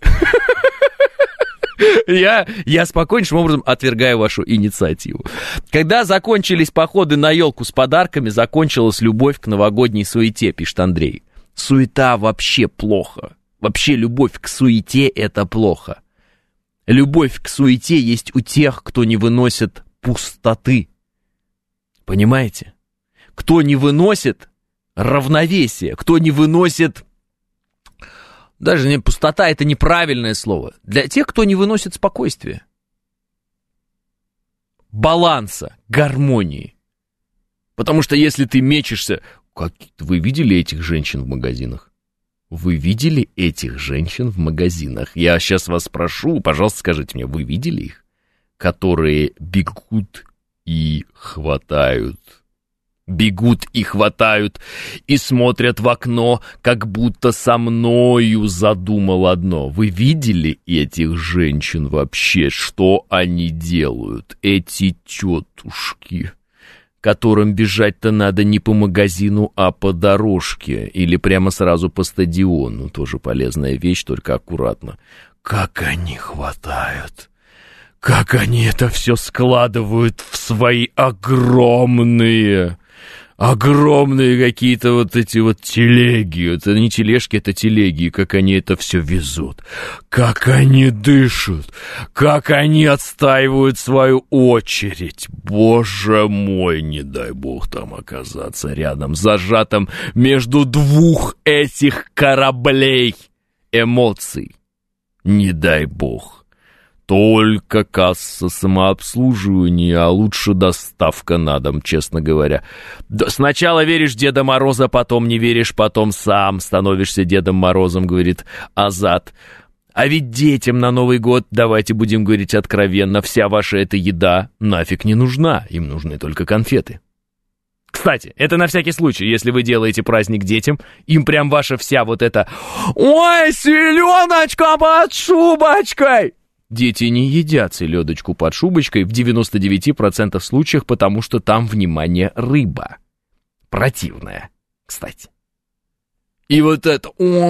Я спокойнейшим образом отвергаю вашу инициативу. Когда закончились походы на елку с подарками, закончилась любовь к новогодней суете, пишет Андрей. Суета вообще плохо. Вообще любовь к суете — это плохо. Любовь к суете есть у тех, кто не выносит пустоты. Понимаете? Кто не выносит равновесия, кто не выносит... Даже не пустота — это неправильное слово. Для тех, кто не выносит спокойствия. Баланса, гармонии. Потому что если ты мечешься... Вы видели этих женщин в магазинах? Вы видели этих женщин в магазинах? Я сейчас вас спрошу, пожалуйста, скажите мне, вы видели их? Которые бегут и хватают. Бегут и хватают, и смотрят в окно, как будто со мною задумал одно. Вы видели этих женщин вообще? Что они делают? Эти тетушки, которым бежать-то надо не по магазину, а по дорожке. Или прямо сразу по стадиону. Тоже полезная вещь, только аккуратно. Как они хватают! Как они это все складывают в свои огромные огромные какие-то вот эти вот телеги. Это не тележки, это телеги. Как они это все везут. Как они дышат. Как они отстаивают свою очередь. Боже мой, не дай бог там оказаться рядом, зажатым между двух этих кораблей эмоций. Не дай бог. Только касса самообслуживания, а лучше доставка на дом, честно говоря. Сначала веришь в Деда Мороза, потом не веришь, потом сам становишься Дедом Морозом, говорит Азат. А ведь детям на Новый год, давайте будем говорить откровенно, вся ваша эта еда нафиг не нужна, им нужны только конфеты. Кстати, это на всякий случай, если вы делаете праздник детям, им прям ваша вся вот эта «Ой, селедочка под шубочкой!» Дети не едят селедочку под шубочкой в 99% случаев, потому что там, внимание, рыба. Противная, кстати. И вот это,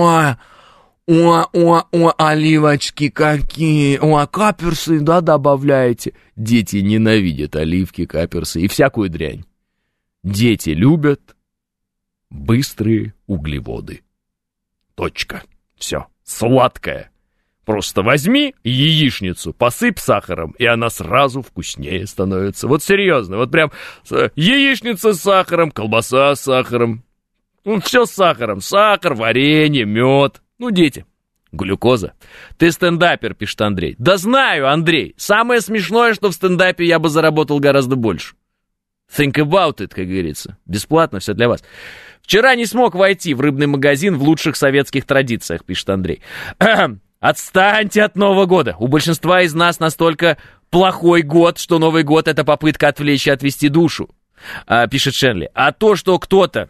оливочки какие, каперсы, да, добавляете. Дети ненавидят оливки, каперсы и всякую дрянь. Дети любят быстрые углеводы. Точка. Все. Сладкое. Просто возьми яичницу, посыпь сахаром, и она сразу вкуснее становится. Вот серьезно, вот прям яичница с сахаром, колбаса с сахаром. Ну, все с сахаром. Сахар, варенье, мед. Ну, дети. Глюкоза. Ты стендапер, пишет Андрей. Да знаю, Андрей. Самое смешное, что в стендапе я бы заработал гораздо больше. Think about it, как говорится. Бесплатно, все для вас. Вчера не смог войти в рыбный магазин в лучших советских традициях, пишет Андрей. Отстаньте от Нового года. У большинства из нас настолько плохой год, что Новый год — это попытка отвлечь и отвести душу, пишет Шенли. А то, что кто-то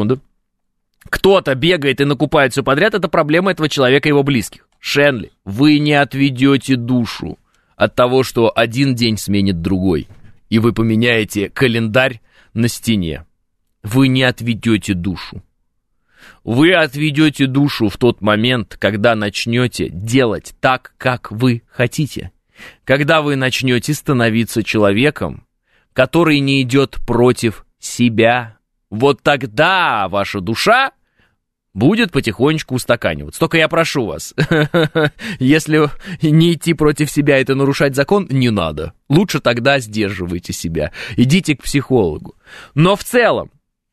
бегает и накупает все подряд, это проблема этого человека и его близких. Шенли, вы не отведете душу от того, что один день сменит другой, и вы поменяете календарь на стене. Вы не отведете душу. Вы отведете душу в тот момент, когда начнете делать так, как вы хотите. Когда вы начнете становиться человеком, который не идет против себя. Вот тогда ваша душа будет потихонечку устаканиваться. Только я прошу вас, если не идти против себя, это нарушать закон, не надо. Лучше тогда сдерживайте себя. Идите к психологу. Но в целом,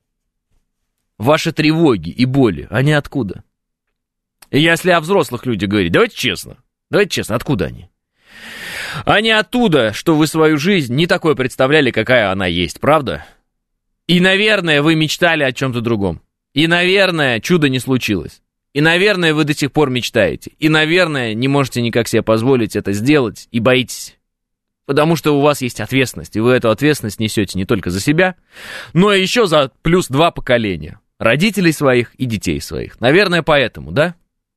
ваши тревоги и боли, они откуда? Если о взрослых людях говорить, давайте честно, откуда они? Они оттуда, что вы свою жизнь не такой представляли, какая она есть, правда? И, наверное, вы мечтали о чем-то другом. И, наверное, чудо не случилось. И, наверное, вы до сих пор мечтаете. И, наверное, не можете никак себе позволить это сделать и боитесь. Потому что у вас есть ответственность, и вы эту ответственность несете не только за себя, но и еще за плюс 2 поколения. Родителей своих и детей своих. Наверное, поэтому, да?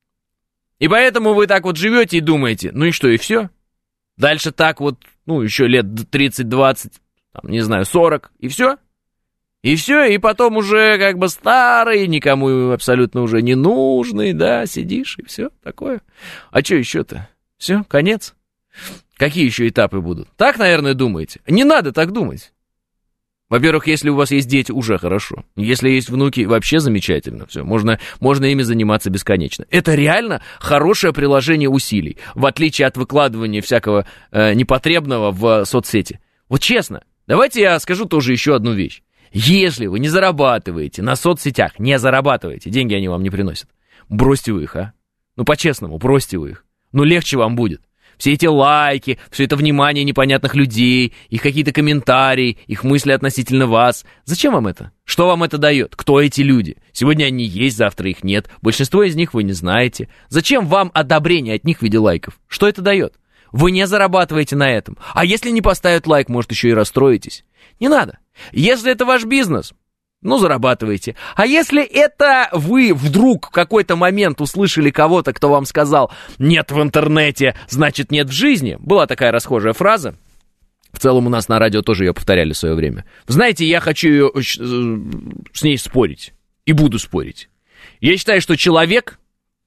И поэтому вы так вот живете и думаете, ну и что, и все? Дальше так вот, ну, еще лет 30-20, там, не знаю, 40, и все? И все, и потом уже как бы старый, никому абсолютно уже не нужный, да, сидишь, и все такое. А что еще-то? Все, конец? Какие еще этапы будут? Так, наверное, думаете? Не надо так думать. Во-первых, если у вас есть дети, уже хорошо. Если есть внуки, вообще замечательно. Все, можно ими заниматься бесконечно. Это реально хорошее приложение усилий, в отличие от выкладывания всякого непотребного в соцсети. Вот честно, давайте я скажу тоже еще одну вещь. Если вы не зарабатываете на соцсетях, не зарабатываете, деньги они вам не приносят, бросьте вы их, а? Ну, по-честному, бросьте вы их. Ну, легче вам будет. Все эти лайки, все это внимание непонятных людей, их какие-то комментарии, их мысли относительно вас. Зачем вам это? Что вам это дает? Кто эти люди? Сегодня они есть, завтра их нет. Большинство из них вы не знаете. Зачем вам одобрение от них в виде лайков? Что это дает? Вы не зарабатываете на этом. А если не поставят лайк, может, еще и расстроитесь. Не надо. Если это ваш бизнес, ну, зарабатывайте. А если это вы вдруг в какой-то момент услышали кого-то, кто вам сказал «нет в интернете, значит нет в жизни», была такая расхожая фраза. В целом у нас на радио тоже ее повторяли в свое время. Знаете, я хочу с ней спорить. И буду спорить. Я считаю, что человек,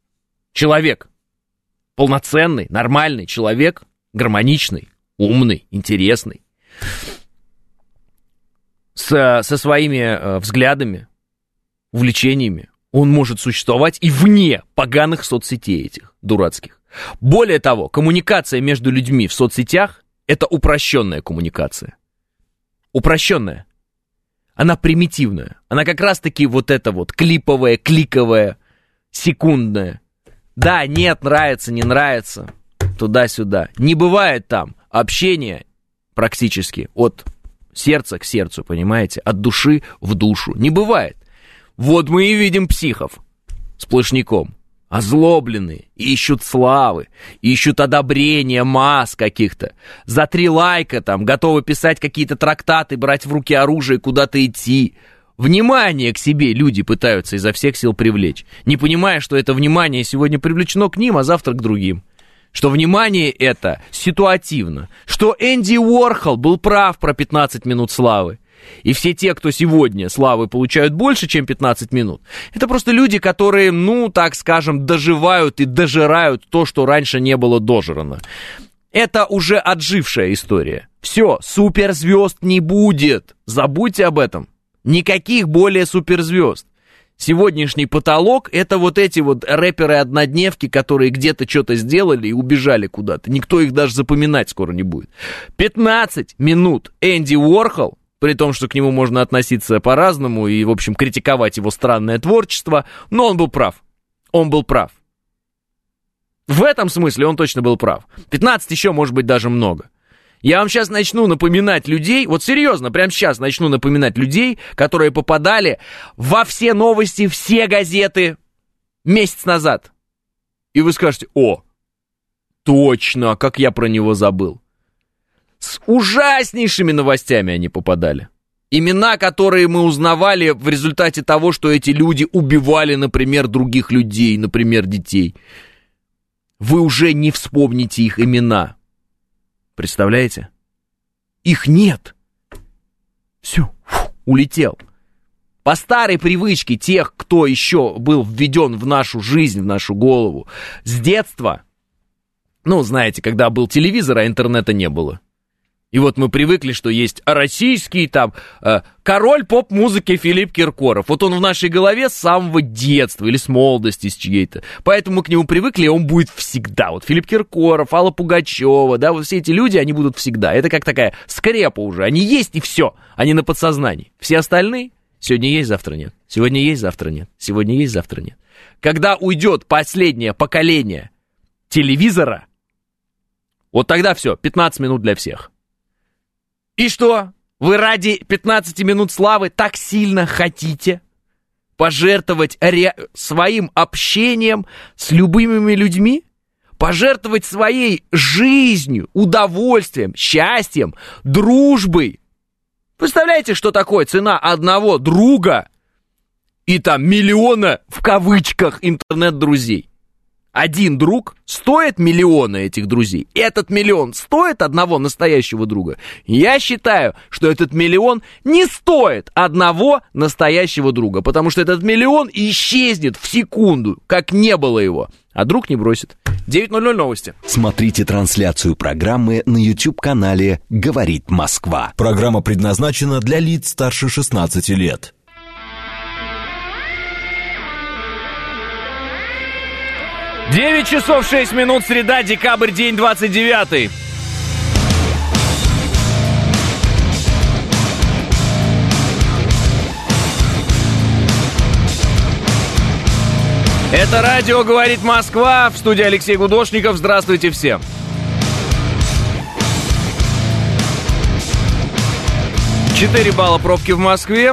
полноценный, нормальный человек, гармоничный, умный, интересный, с со своими взглядами, увлечениями, он может существовать и вне поганых соцсетей этих, дурацких. Более того, коммуникация между людьми в соцсетях – это упрощенная коммуникация. Упрощенная. Она примитивная. Она как раз-таки вот эта вот клиповая, кликовая, секундная. Да, нет, нравится, не нравится, туда-сюда. Не бывает там общения практически от сердца к сердцу, понимаете? От души в душу. Не бывает. Вот мы и видим психов сплошняком. Озлобленные, ищут славы, ищут одобрения масс каких-то. За 3 лайка там готовы писать какие-то трактаты, брать в руки оружие, куда-то идти. Внимание к себе люди пытаются изо всех сил привлечь, не понимая, что это внимание сегодня привлечено к ним, а завтра к другим. Что внимание это ситуативно. Что Энди Уорхол был прав про 15 минут славы. И все те, кто сегодня славы получают больше, чем 15 минут, это просто люди, которые, ну, так скажем, доживают и дожирают то, что раньше не было дожрано. Это уже отжившая история. Все, суперзвезд не будет. Забудьте об этом. Никаких более суперзвезд. Сегодняшний потолок — это вот эти вот рэперы-однодневки, которые где-то что-то сделали и убежали куда-то. Никто их даже запоминать скоро не будет. 15 минут Энди Уорхол, при том, что к нему можно относиться по-разному и, в общем, критиковать его странное творчество, но он был прав. Он был прав. В этом смысле он точно был прав. 15 еще, может быть, даже много. Я вам сейчас начну напоминать людей, вот серьезно, прямо сейчас начну напоминать людей, которые попадали во все новости, все газеты месяц назад. И вы скажете: о, точно, как я про него забыл. С ужаснейшими новостями они попадали. Имена, которые мы узнавали в результате того, что эти люди убивали, например, других людей, например, детей. Вы уже не вспомните их имена. Представляете? Их нет. Все, улетел. По старой привычке тех, кто еще был введен в нашу жизнь, в нашу голову, с детства, ну, знаете, когда был телевизор, а интернета не было. И вот мы привыкли, что есть российский там король поп-музыки Филипп Киркоров. Вот он в нашей голове с самого детства или с молодости с чьей-то. Поэтому мы к нему привыкли, и он будет всегда. Вот Филипп Киркоров, Алла Пугачева, да, вот все эти люди, они будут всегда. Это как такая скрепа уже. Они есть и все. Они на подсознании. Все остальные сегодня есть, завтра нет. Сегодня есть, завтра нет. Сегодня есть, завтра нет. Когда уйдет последнее поколение телевизора, вот тогда все, 15 минут для всех. И что? Вы ради 15 минут славы так сильно хотите пожертвовать своим общением с любимыми людьми? Пожертвовать своей жизнью, удовольствием, счастьем, дружбой? Представляете, что такое цена одного друга и там миллиона, в кавычках, интернет-друзей? Один друг стоит миллиона этих друзей. Этот миллион стоит одного настоящего друга. Я считаю, что этот миллион не стоит одного настоящего друга, потому что этот миллион исчезнет в секунду, как не было его. А друг не бросит. 9:00 новости. Смотрите трансляцию программы на YouTube-канале «Говорит Москва». Программа предназначена для лиц старше 16 лет. 9 часов 6 минут, среда, декабрь, день 29. Это радио «Говорит Москва», в студии Алексей Гудошников. Здравствуйте всем. $4 балла пробки в Москве.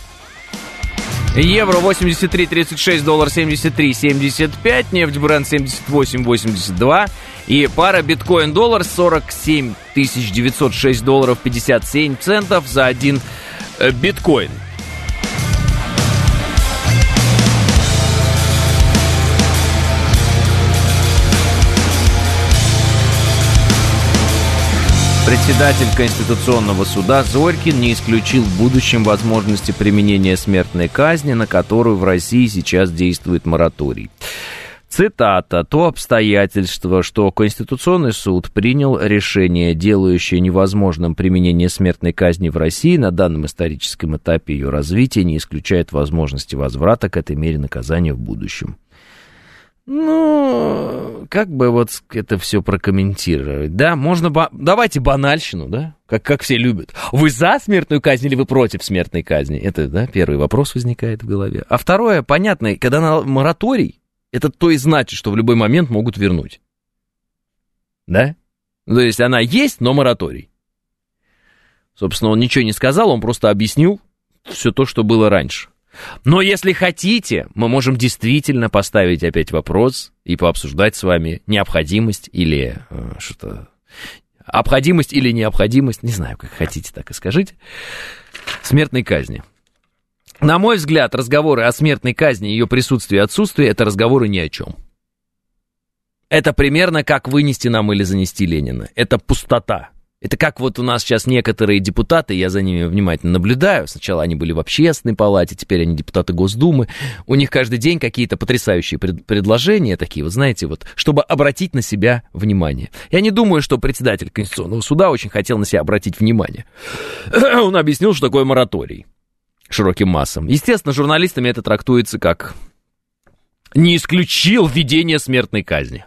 Евро 83.36, доллар 73.75, нефть Brent 78.82 и пара биткоин-доллар 47 906 долларов 57 центов за 1 биткоин. Председатель Конституционного суда Зорькин не исключил в будущем возможности применения смертной казни, на которую в России сейчас действует мораторий. Цитата. «То обстоятельство, что Конституционный суд принял решение, делающее невозможным применение смертной казни в России на данном историческом этапе ее развития, не исключает возможности возврата к этой мере наказания в будущем». Ну, как бы вот это все прокомментировать, да? Можно, давайте банальщину, да? Как все любят. Вы за смертную казнь или вы против смертной казни? Это, да, первый вопрос возникает в голове. А второе, понятно, когда на мораторий, это то и значит, что в любой момент могут вернуть. Да? То есть она есть, но мораторий. Собственно, он ничего не сказал, он просто объяснил все то, что было раньше. Но если хотите, мы можем действительно поставить опять вопрос и пообсуждать с вами необходимость или что-то... Обходимость или необходимость, не знаю, как хотите, так и скажите, смертной казни. На мой взгляд, разговоры о смертной казни, ее присутствии и отсутствии, это разговоры ни о чем. Это примерно как вынести нам или занести Ленина. Это пустота. Это как вот у нас сейчас некоторые депутаты, я за ними внимательно наблюдаю, сначала они были в общественной палате, теперь они депутаты Госдумы, у них каждый день какие-то потрясающие предложения такие, вот знаете, вот, чтобы обратить на себя внимание. Я не думаю, что председатель Конституционного суда очень хотел на себя обратить внимание. Он объяснил, что такое мораторий широким массам. Естественно, журналистами это трактуется как «не исключил введение смертной казни».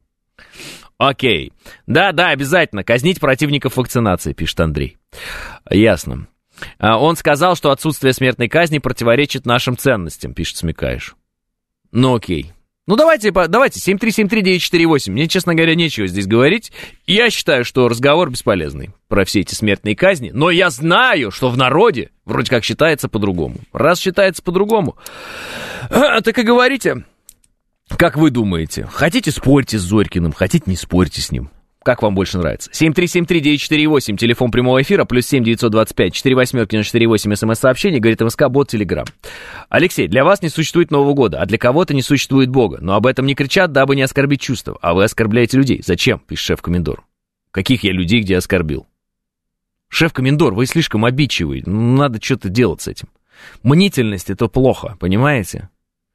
Окей. Да, обязательно. Казнить противников вакцинации, пишет Андрей. Ясно. Он сказал, что отсутствие смертной казни противоречит нашим ценностям, пишет Смекаешь. Ну, окей. Ну, давайте, 7373948. Мне, честно говоря, нечего здесь говорить. Я считаю, что разговор бесполезный про все эти смертные казни. Но я знаю, что в народе вроде как считается по-другому. Раз считается по-другому, так и говорите... Как вы думаете? Хотите, спорьте с Зорькиным, хотите, не спорьте с ним. Как вам больше нравится? 7373948, телефон прямого эфира, плюс 7-925-48-48, смс-сообщение, говорит МСК, бот, Телеграм. Алексей, для вас не существует Нового года, а для кого-то не существует Бога. Но об этом не кричат, дабы не оскорбить чувства. А вы оскорбляете людей. Зачем? Пишет шеф-комендор. Каких я людей где оскорбил? Шеф-комендор, вы слишком обидчивый. Надо что-то делать с этим. Мнительность — это плохо, понимаете?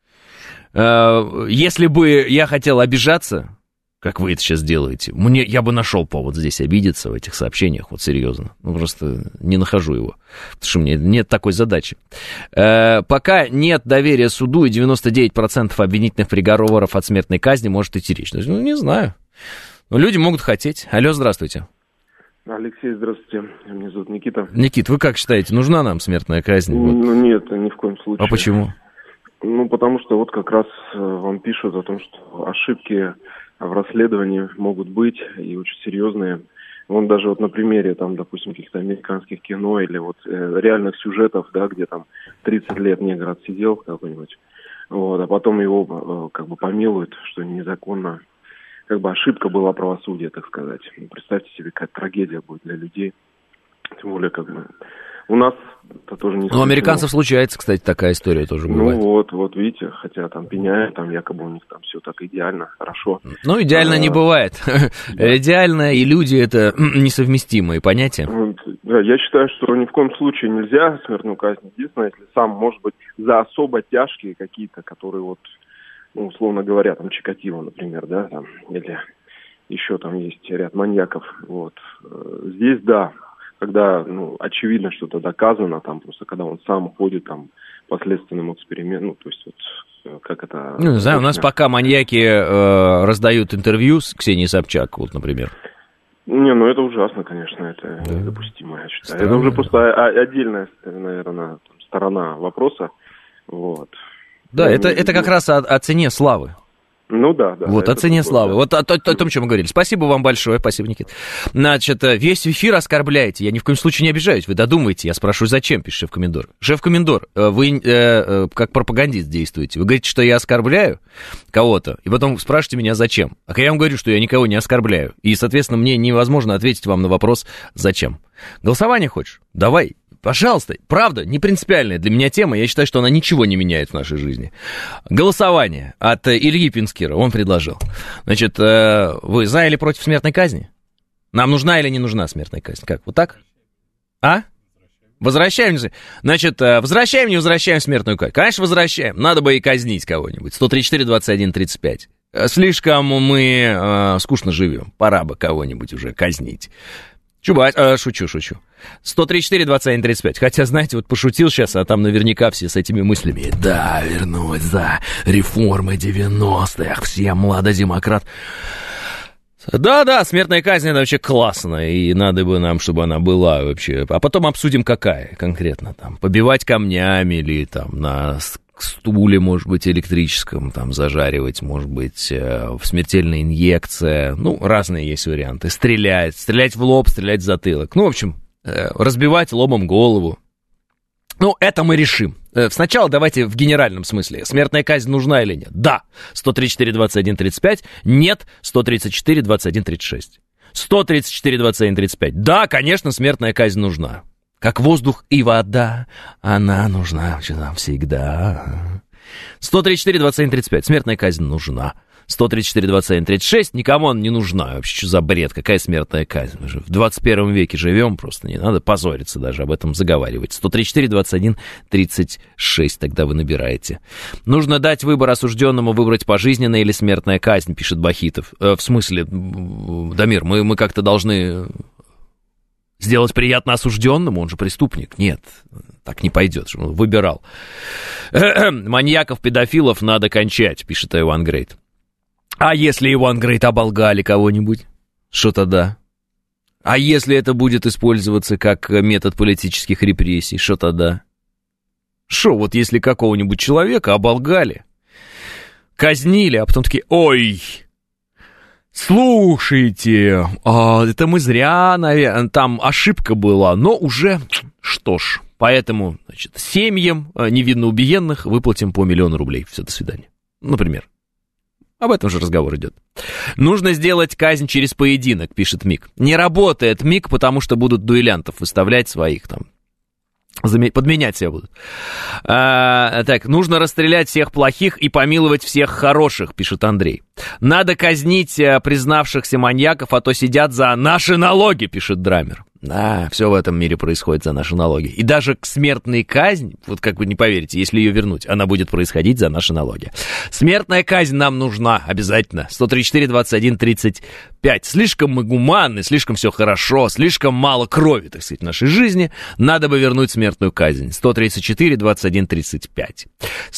Если бы я хотел обижаться, как вы это сейчас делаете, я бы нашел повод здесь обидеться в этих сообщениях, вот серьезно. Ну, просто не нахожу его, потому что у меня нет такой задачи. Пока нет доверия суду и 99% обвинительных приговоров от смертной казни может идти речь. Ну, не знаю. Но люди могут хотеть. Алло, здравствуйте. Алексей, здравствуйте. Меня зовут Никита. Никит, вы как считаете, нужна нам смертная казнь? Ну, нет, ни в коем случае. А почему? Ну, потому что вот как раз вам пишут о том, что ошибки в расследовании могут быть и очень серьезные. Вон даже вот на примере, там, допустим, каких-то американских кино или вот реальных сюжетов, да, где там 30 лет негр отсидел какой-нибудь, вот, а потом его как бы помилуют, что незаконно. Как бы ошибка была правосудия, так сказать. Представьте себе, какая трагедия будет для людей. Тем более, как бы... У нас это тоже не... Ну, у американцев случается, кстати, такая история тоже бывает. Ну, вот видите, хотя там пеняют, там якобы у них там все так идеально, хорошо. Ну, идеально не бывает. Идеально и люди — это несовместимые понятия. Да, я считаю, что ни в коем случае нельзя смертную казнь. Единственное, если сам, может быть, за особо тяжкие какие-то, которые вот, ну, условно говоря, там, Чикатило, например, да, там, или еще там есть ряд маньяков, вот. Здесь, да, когда, ну, очевидно, что-то доказано, там, просто когда он сам ходит, там, по следственному эксперименту, ну, то есть, вот, как это... Ну, не знаю, у нас пока маньяки раздают интервью с Ксенией Собчак, вот, например. Не, ну, это ужасно, конечно, это недопустимо, я считаю. Странно. Это уже просто отдельная, наверное, сторона вопроса, вот. Да, это как раз о цене славы. Ну да. Вот, о цене славы. Вот о том, чем мы говорили. Спасибо вам большое, спасибо, Никит. Значит, весь эфир оскорбляете. Я ни в коем случае не обижаюсь. Вы додумаете. Я спрашиваю, зачем, пишет шеф-комендор. Шеф-комендор, вы как пропагандист действуете. Вы говорите, что я оскорбляю кого-то, и потом спрашиваете меня, зачем. А я вам говорю, что я никого не оскорбляю. И, соответственно, мне невозможно ответить вам на вопрос, зачем. Голосование хочешь? Давай. Пожалуйста, правда, не принципиальная для меня тема, я считаю, что она ничего не меняет в нашей жизни. Голосование от Ильи Пинскира, он предложил. Значит, вы за или против смертной казни? Нам нужна или не нужна смертная казнь? Как, вот так? А? Возвращаем? Значит, возвращаем, не возвращаем смертную казнь? Конечно, возвращаем, надо бы и казнить кого-нибудь. 134-21-35. Слишком мы скучно живем. Пора бы кого-нибудь уже казнить. Шучу. 134-21-35. Хотя, знаете, вот пошутил сейчас, а там наверняка все с этими мыслями. Да, вернуть за реформы 90-х. Всем младодемократ. Да, смертная казнь, это вообще классно, и надо бы нам, чтобы она была вообще. А потом обсудим, какая конкретно там. Побивать камнями или там на стуле, может быть, электрическом, там зажаривать, может быть, смертельная инъекция. Ну, разные есть варианты. Стрелять в лоб, стрелять в затылок. Ну, в общем, разбивать лобом голову. Ну, это мы решим. Сначала давайте в генеральном смысле. Смертная казнь нужна или нет? Да. 134-21-35. Нет. 134-21-36. 134-21-35. Да, конечно, смертная казнь нужна. Как воздух и вода, она нужна нам всегда. 134-21-35. Смертная казнь нужна. 134-21-36. Никому она не нужна. Вообще, что за бред? Какая смертная казнь? Мы же в 21 веке живем, просто не надо позориться даже об этом заговаривать. 134-21-36. Тогда вы набираете. Нужно дать выбор осужденному выбрать пожизненная или смертная казнь, пишет Бахитов. В смысле, Дамир, мы как-то должны сделать приятно осужденному, он же преступник. Нет, так не пойдет, чтобы он выбирал. Маньяков, педофилов надо кончать, пишет Иван Грейт. А если Иван Грейт оболгали кого-нибудь? Что тогда? А если это будет использоваться как метод политических репрессий? Что тогда? Что, вот если какого-нибудь человека оболгали, казнили, а потом такие, ой, слушайте, это мы зря, наверное, там ошибка была, но уже, что ж, поэтому, значит, семьям невинно убиенных выплатим по 1 000 000 рублей. Все, до свидания. Например. Об этом же разговор идет. Нужно сделать казнь через поединок, пишет Мик. Не работает Мик, потому что будут дуэлянтов выставлять своих там. Подменять себя будут. Так, нужно расстрелять всех плохих и помиловать всех хороших, пишет Андрей. Надо казнить признавшихся маньяков, а то сидят за наши налоги, пишет Драмер. Да, все в этом мире происходит за наши налоги. И даже смертная казнь, вот как вы не поверите, если ее вернуть, она будет происходить за наши налоги. Смертная казнь нам нужна обязательно. 134-21-35. Слишком мы гуманны, слишком все хорошо, слишком мало крови, так сказать, в нашей жизни. Надо бы вернуть смертную казнь. 134-21-35.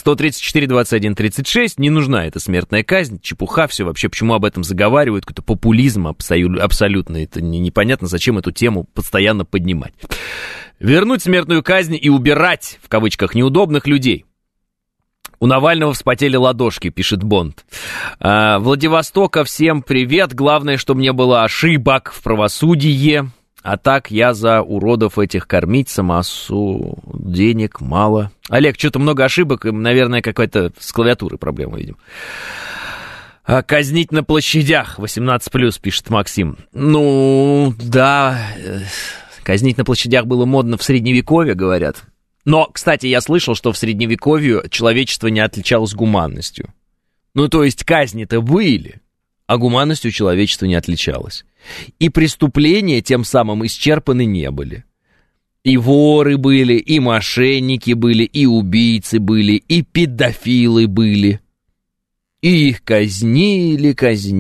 134-21-36. Не нужна эта смертная казнь. Чепуха все вообще. Почему об этом заговаривают? Какой-то популизм абсолютно. Это непонятно, зачем эту тему постоянно поднимать. Вернуть смертную казнь и убирать, в кавычках, неудобных людей. У Навального вспотели ладошки, пишет Бонд. Владивостока, всем привет. Главное, чтобы не было ошибок в правосудии. А так я за уродов этих кормить самосу. Денег мало. Олег, что-то много ошибок. Наверное, какая-то с клавиатурой проблема, видим. Казнить на площадях, 18+, пишет Максим. Ну, да, казнить на площадях было модно в Средневековье, говорят. Но, кстати, я слышал, что в Средневековье человечество не отличалось гуманностью. Ну, то есть казни-то были, а гуманностью человечество не отличалось. И преступления тем самым исчерпаны не были. И воры были, и мошенники были, и убийцы были, и педофилы были. И их казнили,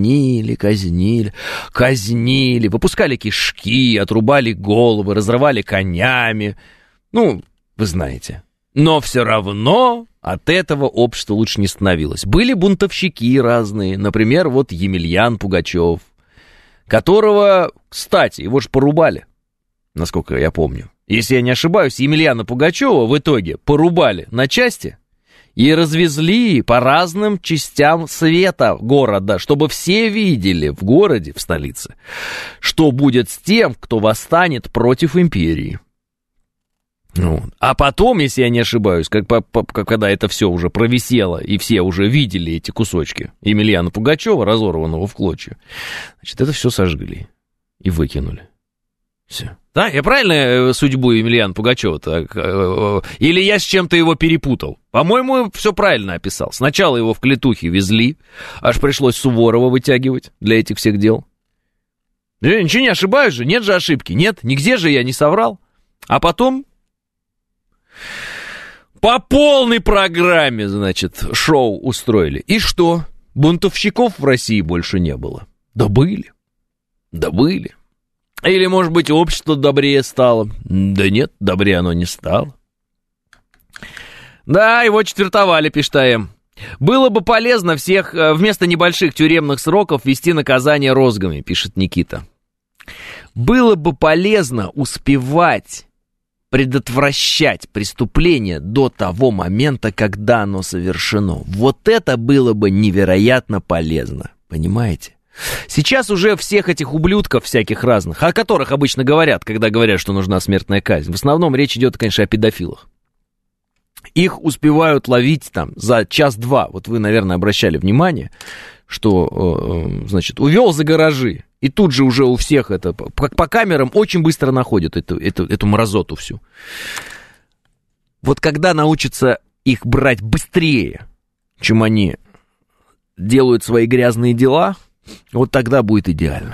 выпускали кишки, отрубали головы, разрывали конями. Ну, вы знаете. Но все равно от этого общество лучше не становилось. Были бунтовщики разные, например, вот Емельян Пугачев, которого, кстати, его же порубали, насколько я помню. Если я не ошибаюсь, Емельяна Пугачева в итоге порубали на части и развезли по разным частям света города, чтобы все видели в городе, в столице, что будет с тем, кто восстанет против империи. Ну, а потом, если я не ошибаюсь, когда это все уже провисело, и все уже видели эти кусочки Емельяна Пугачева, разорванного в клочья, значит, это все сожгли и выкинули. Все. Да, я правильно судьбу Емельяна Пугачева-то? Или я с чем-то его перепутал? По-моему, все правильно описал. Сначала его в клетухи везли, аж пришлось Суворова вытягивать для этих всех дел. Я ничего не ошибаюсь же, нет же ошибки, нет, нигде же я не соврал. А потом по полной программе, значит, шоу устроили. И что? бунтовщиков в России больше не было. Да были. Или, может быть, общество добрее стало. Да нет, добрее оно не стало. Да, его четвертовали, пишет АМ. Было бы полезно всех вместо небольших тюремных сроков вести наказание розгами, пишет Никита. Было бы полезно успевать предотвращать преступление до того момента, когда оно совершено. Вот это было бы невероятно полезно, понимаете? Сейчас уже всех этих ублюдков всяких разных, о которых обычно говорят, когда говорят, что нужна смертная казнь, в основном речь идет, конечно, о педофилах. Их успевают ловить там за час-два. Вот вы, наверное, обращали внимание, что, значит, увел за гаражи, и тут же уже у всех это, по камерам очень быстро находят эту мразоту всю. Вот когда научатся их брать быстрее, чем они делают свои грязные дела, вот тогда будет идеально.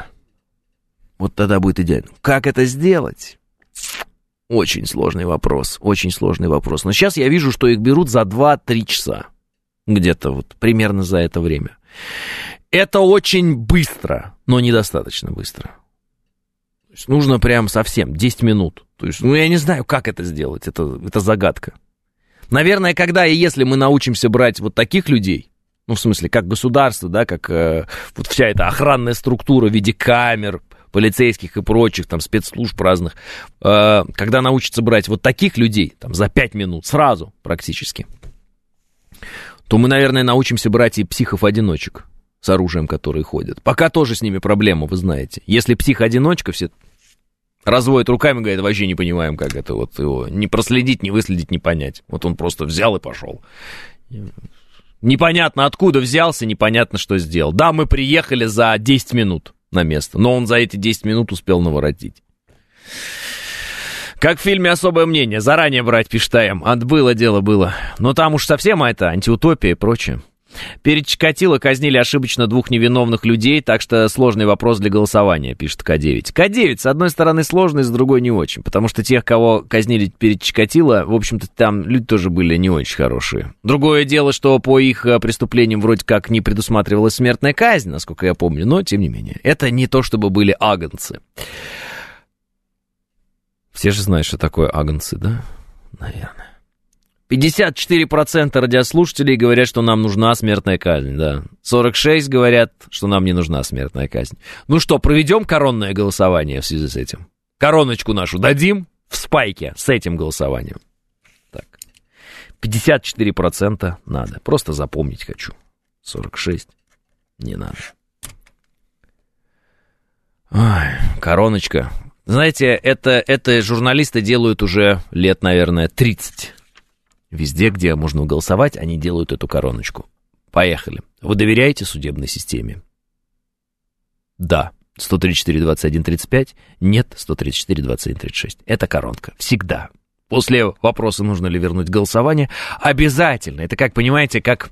Как это сделать? Очень сложный вопрос. Но сейчас я вижу, что их берут за 2-3 часа. Где-то вот примерно за это время. Это очень быстро, но недостаточно быстро. То есть нужно прям совсем 10 минут. То есть, я не знаю, как это сделать. Это загадка. Наверное, когда и если мы научимся брать вот таких людей, в смысле, как государство, да, как вот вся эта охранная структура в виде камер, полицейских и прочих, там, спецслужб разных, когда научатся брать вот таких людей, там, за 5 минут, сразу практически, то мы, наверное, научимся брать и психов-одиночек с оружием, которые ходят. Пока тоже с ними проблема, вы знаете. Если псих-одиночка, все разводят руками, говорят, вообще не понимаем, как это вот его не проследить, не выследить, не понять. Вот он просто взял и пошел. Непонятно откуда взялся, непонятно что сделал. Да, мы приехали за 10 минут на место, но он за эти 10 минут успел наворотить. Как в фильме «Особое мнение». Заранее брать, пишет АМ. Было дело, было. Но там уж совсем это антиутопия и прочее. Перед Чикатило казнили ошибочно 2 невиновных людей, так что сложный вопрос для голосования, пишет К9. К9, с одной стороны, сложный, с другой не очень, потому что тех, кого казнили перед Чикатило, в общем-то, там люди тоже были не очень хорошие. Другое дело, что по их преступлениям вроде как не предусматривалась смертная казнь, насколько я помню, но тем не менее. Это не то, чтобы были агнцы. Все же знают, что такое агнцы, да? Наверное. 54% радиослушателей говорят, что нам нужна смертная казнь, да. 46% говорят, что нам не нужна смертная казнь. Ну что, проведем коронное голосование в связи с этим? Короночку нашу дадим в спайке с этим голосованием. Так. 54% надо. Просто запомнить хочу. 46% не надо. Ой, короночка. Знаете, это журналисты делают уже лет, наверное, 30. Везде, где можно голосовать, они делают эту короночку. Поехали. Вы доверяете судебной системе? Да. 134-21-35. Нет. 134-21-36. Это коронка. Всегда. После вопроса, нужно ли вернуть голосование, обязательно. Это как, понимаете, как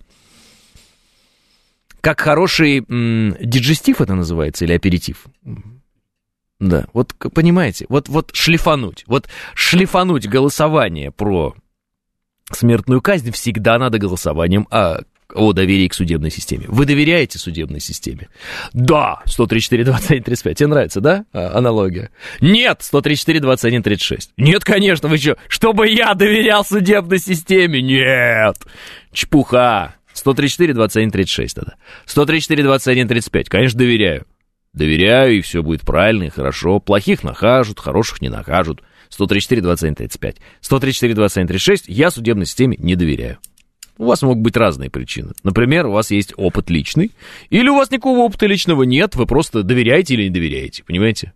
хороший диджестив это называется, или аперитив. Да, вот понимаете, вот шлифануть. Вот шлифануть голосование про смертную казнь всегда надо голосованием о доверии к судебной системе. Вы доверяете судебной системе? Да, 134-21-35. Тебе нравится, да, аналогия? Нет, 134-21-36. Нет, конечно, вы что? Чтобы я доверял судебной системе? Нет. Чепуха. 134-21-36 тогда. 134-21-35. Конечно, доверяю. Доверяю, и все будет правильно и хорошо. Плохих накажут, хороших не накажут. 134-21-35. 134-21-36 я судебной системе не доверяю. У вас могут быть разные причины. Например, у вас есть опыт личный, или у вас никакого опыта личного нет, вы просто доверяете или не доверяете, понимаете?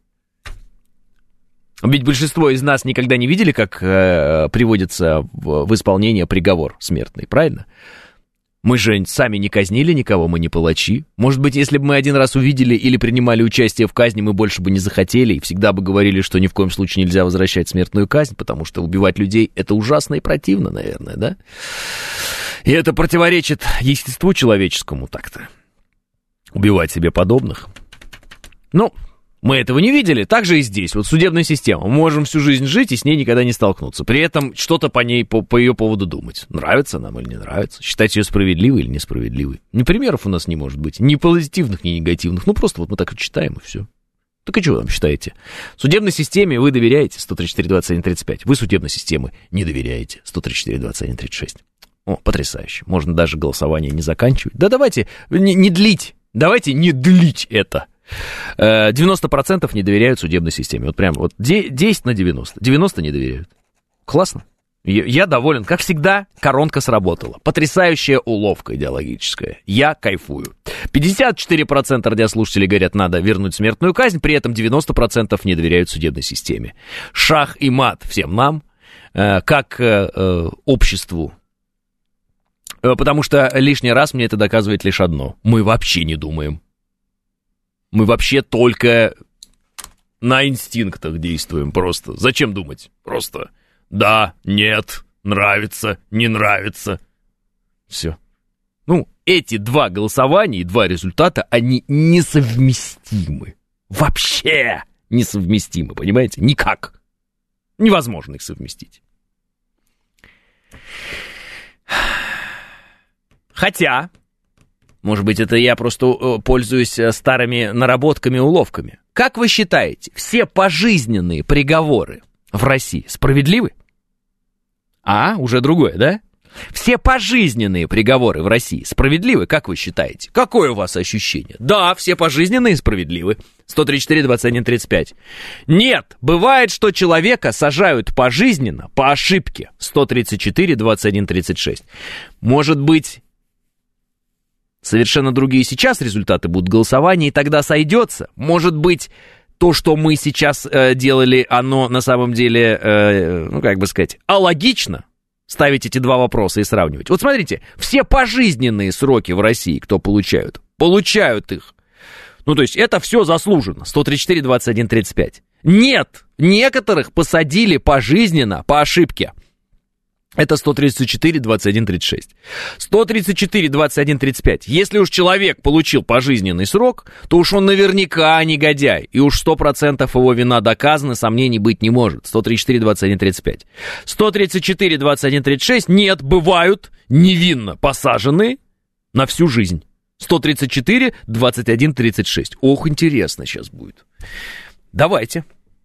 Ведь большинство из нас никогда не видели, как приводится в исполнение приговор смертный, правильно? Мы же сами не казнили никого, мы не палачи. Может быть, если бы мы один раз увидели или принимали участие в казни, мы больше бы не захотели и всегда бы говорили, что ни в коем случае нельзя возвращать смертную казнь, потому что убивать людей — это ужасно и противно, наверное, да? И это противоречит естеству человеческому так-то. Убивать себе подобных. Ну, Мы этого не видели, так же и здесь. Вот судебная система. Мы можем всю жизнь жить и с ней никогда не столкнуться. При этом что-то по ней, по ее поводу думать. Нравится нам или не нравится. Считать ее справедливой или несправедливой. Ни примеров у нас не может быть. Ни позитивных, ни негативных. Ну, просто вот мы так и читаем, и все. Так и что вы там считаете? Судебной системе вы доверяете? 134-21-35. Вы судебной системе не доверяете? 134-21-36. О, потрясающе. Можно даже голосование не заканчивать. Да давайте не длить. Давайте не длить это. 90% не доверяют судебной системе. Вот прям вот 10 на 90. 90 не доверяют. Классно. Я доволен. Как всегда, коронка сработала. Потрясающая уловка идеологическая. Я кайфую. 54% радиослушателей говорят, надо вернуть смертную казнь, при этом 90% не доверяют судебной системе. Шах и мат всем нам, как обществу. Потому что лишний раз мне это доказывает лишь одно. Мы вообще не думаем. Мы вообще только на инстинктах действуем просто. Зачем думать? Просто да, нет, нравится, не нравится. Все. Ну, эти два голосования и два результата, они несовместимы. Вообще несовместимы, понимаете? Никак. Невозможно их совместить. Хотя... Может быть, это я просто пользуюсь старыми наработками и уловками. Как вы считаете, все пожизненные приговоры в России справедливы? Уже другое, да? Все пожизненные приговоры в России справедливы, как вы считаете? Какое у вас ощущение? Да, все пожизненные справедливы. 134-21-35. Нет, бывает, что человека сажают пожизненно по ошибке. 134-21-36. Может быть... Совершенно другие сейчас результаты будут голосования, и тогда сойдется. Может быть, то, что мы сейчас делали, оно на самом деле, алогично. Ставить эти два вопроса и сравнивать. Вот смотрите, все пожизненные сроки в России, кто получают их. Ну, то есть, это все заслуженно. 134-21-35. Нет, некоторых посадили пожизненно по ошибке. Это 134-21-36. 134-21-35. Если уж человек получил пожизненный срок, то уж он наверняка негодяй. И уж 100% его вина доказана, сомнений быть не может. 134-21-35. 134-21-36. Нет, бывают невинно посаженные на всю жизнь. 134-21-36. Ох, интересно сейчас будет. Давайте.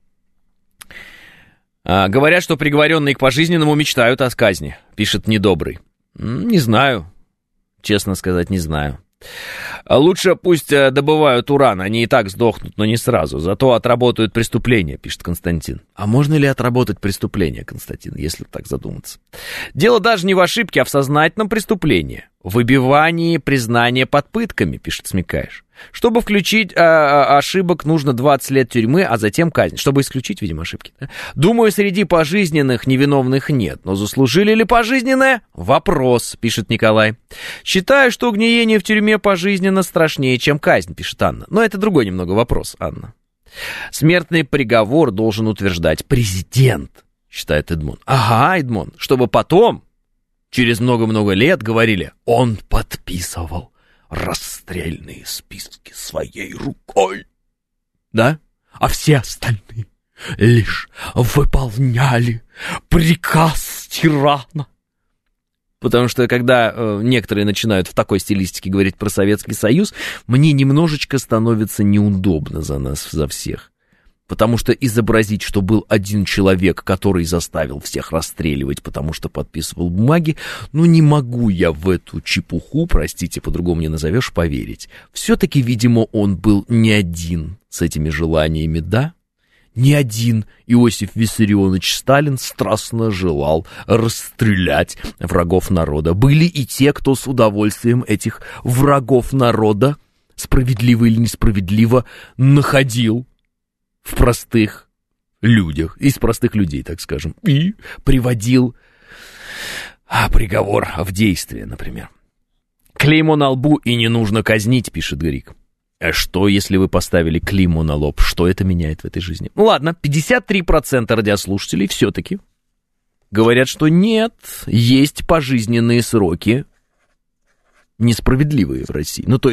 Говорят, что приговоренные к пожизненному мечтают о казни, пишет Недобрый. Не знаю, честно сказать, не знаю. Лучше пусть добывают уран, они и так сдохнут, но не сразу, зато отработают преступление, пишет Константин. А можно ли отработать преступление, Константин, если так задуматься? Дело даже не в ошибке, а в сознательном преступлении. Выбивании признания под пытками, пишет Смекаешь. Чтобы включить ошибок, нужно 20 лет тюрьмы, а затем казнь. Чтобы исключить, видимо, ошибки. Да? Думаю, среди пожизненных невиновных нет. Но заслужили ли пожизненное? Вопрос, пишет Николай. Считаю, что гниение в тюрьме пожизненно страшнее, чем казнь, пишет Анна. Но это другой немного вопрос, Анна. Смертный приговор должен утверждать президент, считает Эдмон. Ага, Эдмон, чтобы потом, через много-много лет, говорили, он подписывал расстрельные списки своей рукой. Да? А все остальные лишь выполняли приказ тирана. Потому что, когда некоторые начинают в такой стилистике говорить про Советский Союз, мне немножечко становится неудобно за нас, за всех. Потому что изобразить, что был один человек, который заставил всех расстреливать, потому что подписывал бумаги, не могу я в эту чепуху, простите, по-другому не назовешь, поверить. Все-таки, видимо, он был не один с этими желаниями, да? Не один Иосиф Виссарионович Сталин страстно желал расстрелять врагов народа. Были и те, кто с удовольствием этих врагов народа, справедливо или несправедливо, находил в простых людях, из простых людей, так скажем, и приводил приговор в действие, например. Клеймо на лбу и не нужно казнить, пишет Грик. А что, если вы поставили клеймо на лоб? Что это меняет в этой жизни? Ну ладно, 53% радиослушателей все-таки говорят, что нет, есть пожизненные сроки несправедливые в России. Ну то есть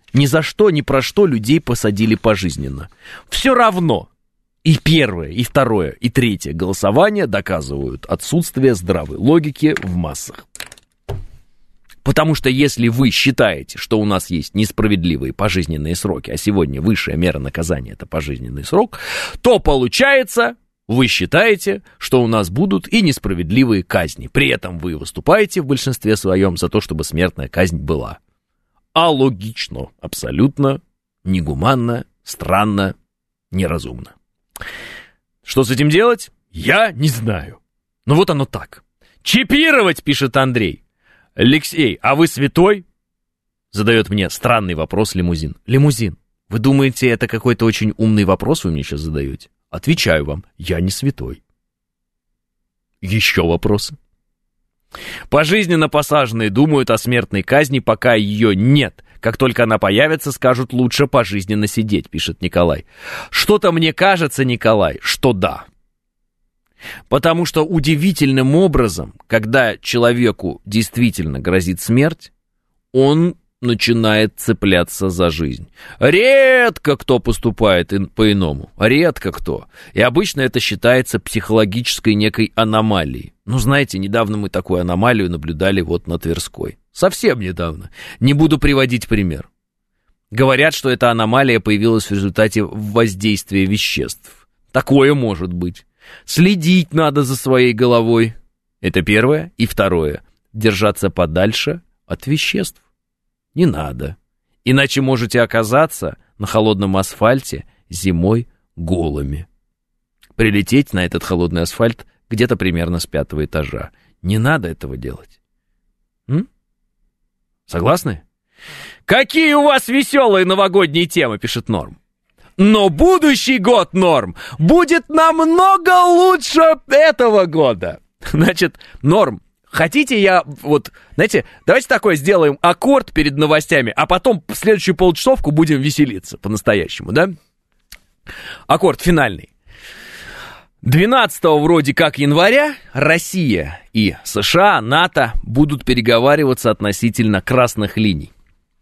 Ни за что, ни про что людей посадили пожизненно. Все равно и первое, и второе, и третье голосование доказывают отсутствие здравой логики в массах. Потому что если вы считаете, что у нас есть несправедливые пожизненные сроки, а сегодня высшая мера наказания – это пожизненный срок, то получается, вы считаете, что у нас будут и несправедливые казни. При этом вы выступаете в большинстве своем за то, чтобы смертная казнь была. Алогично, абсолютно негуманно, странно, неразумно. Что с этим делать? Я не знаю. Но вот оно так. Чипировать, пишет Андрей. Алексей, а вы святой? Задает мне странный вопрос Лимузин. Лимузин, вы думаете, это какой-то очень умный вопрос вы мне сейчас задаете? Отвечаю вам, я не святой. Еще вопросы? Пожизненно посаженные думают о смертной казни, пока ее нет. Как только она появится, скажут, лучше пожизненно сидеть, пишет Николай. Что-то мне кажется, Николай, что да. Потому что удивительным образом, когда человеку действительно грозит смерть, он начинает цепляться за жизнь. Редко кто поступает по-иному. Редко кто. И обычно это считается психологической некой аномалией. Ну, знаете, недавно мы такую аномалию наблюдали вот на Тверской. Совсем недавно. Не буду приводить пример. Говорят, что эта аномалия появилась в результате воздействия веществ. Такое может быть. Следить надо за своей головой. Это первое. И второе. Держаться подальше от веществ. Не надо. Иначе можете оказаться на холодном асфальте зимой голыми. Прилететь на этот холодный асфальт где-то примерно с 5-го этажа. Не надо этого делать. Согласны? Какие у вас веселые новогодние темы, пишет Норм. Но будущий год, Норм, будет намного лучше этого года. Значит, Норм, хотите я, вот, знаете, давайте такое сделаем аккорд перед новостями, а потом в следующую полчасовку будем веселиться по-настоящему, да? Аккорд финальный. 12 вроде как января Россия и США, НАТО будут переговариваться относительно красных линий.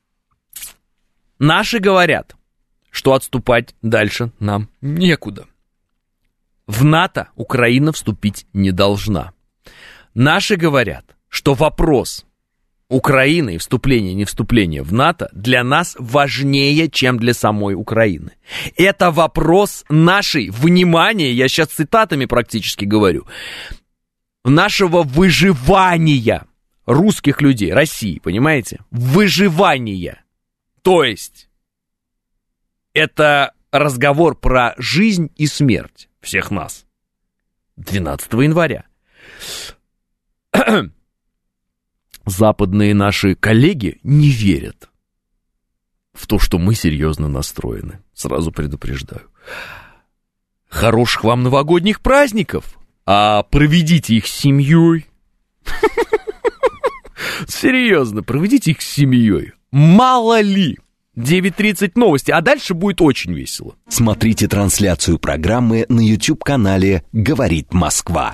Наши говорят, что отступать дальше нам некуда. В НАТО Украина вступить не должна. Наши говорят, что вопрос Украины и вступления, не вступления в НАТО для нас важнее, чем для самой Украины. Это вопрос нашей, внимания, я сейчас цитатами практически говорю, нашего выживания русских людей, России, понимаете? Выживания. То есть это разговор про жизнь и смерть всех нас. 12 января. Западные наши коллеги не верят в то, что мы серьезно настроены. Сразу предупреждаю. Хороших вам новогодних праздников, а проведите их с семьей. Серьезно, проведите их с семьей. Мало ли. 9:30 новости, а дальше будет очень весело. Смотрите трансляцию программы на YouTube-канале «Говорит Москва».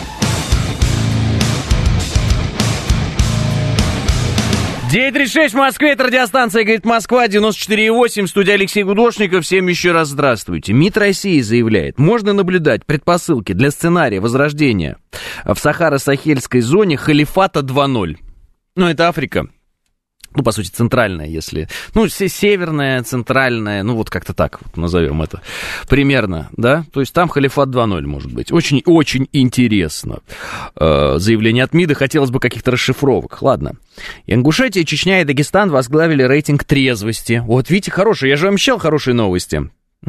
9:36 в Москве, это радиостанция «Говорит Москва», 94,8, студия Алексей Гудошников. Всем еще раз здравствуйте. МИД России заявляет, можно наблюдать предпосылки для сценария возрождения в Сахаро-Сахельской зоне халифата 2.0. Ну, это Африка. Ну, по сути, центральная, если... Ну, северная, центральная, ну, вот как-то так вот назовем это примерно, да? То есть там халифат 2.0 может быть. Очень-очень интересно. Заявление от МИДа, хотелось бы каких-то расшифровок. Ладно. Ингушетия, Чечня и Дагестан возглавили рейтинг трезвости. Вот, видите, хорошие. Я же обещал хорошие новости.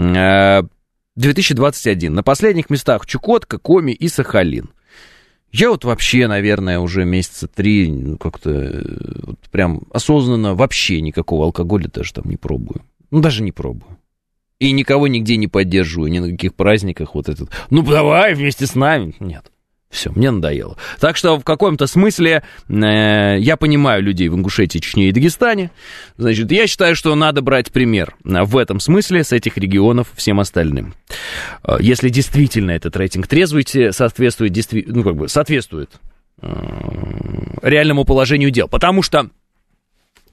2021. На последних местах Чукотка, Коми и Сахалин. Я вот вообще, наверное, уже месяца 3 ну, как-то вот прям осознанно вообще никакого алкоголя даже там не пробую. Ну, даже не пробую. И никого нигде не поддерживаю, ни на каких праздниках вот этот. Ну, давай вместе с нами. Нет. Все, мне надоело. Так что в каком-то смысле я понимаю людей в Ингушетии, Чечне и Дагестане. Значит, я считаю, что надо брать пример в этом смысле с этих регионов всем остальным. Если действительно этот рейтинг трезвости соответствует реальному положению дел. Потому что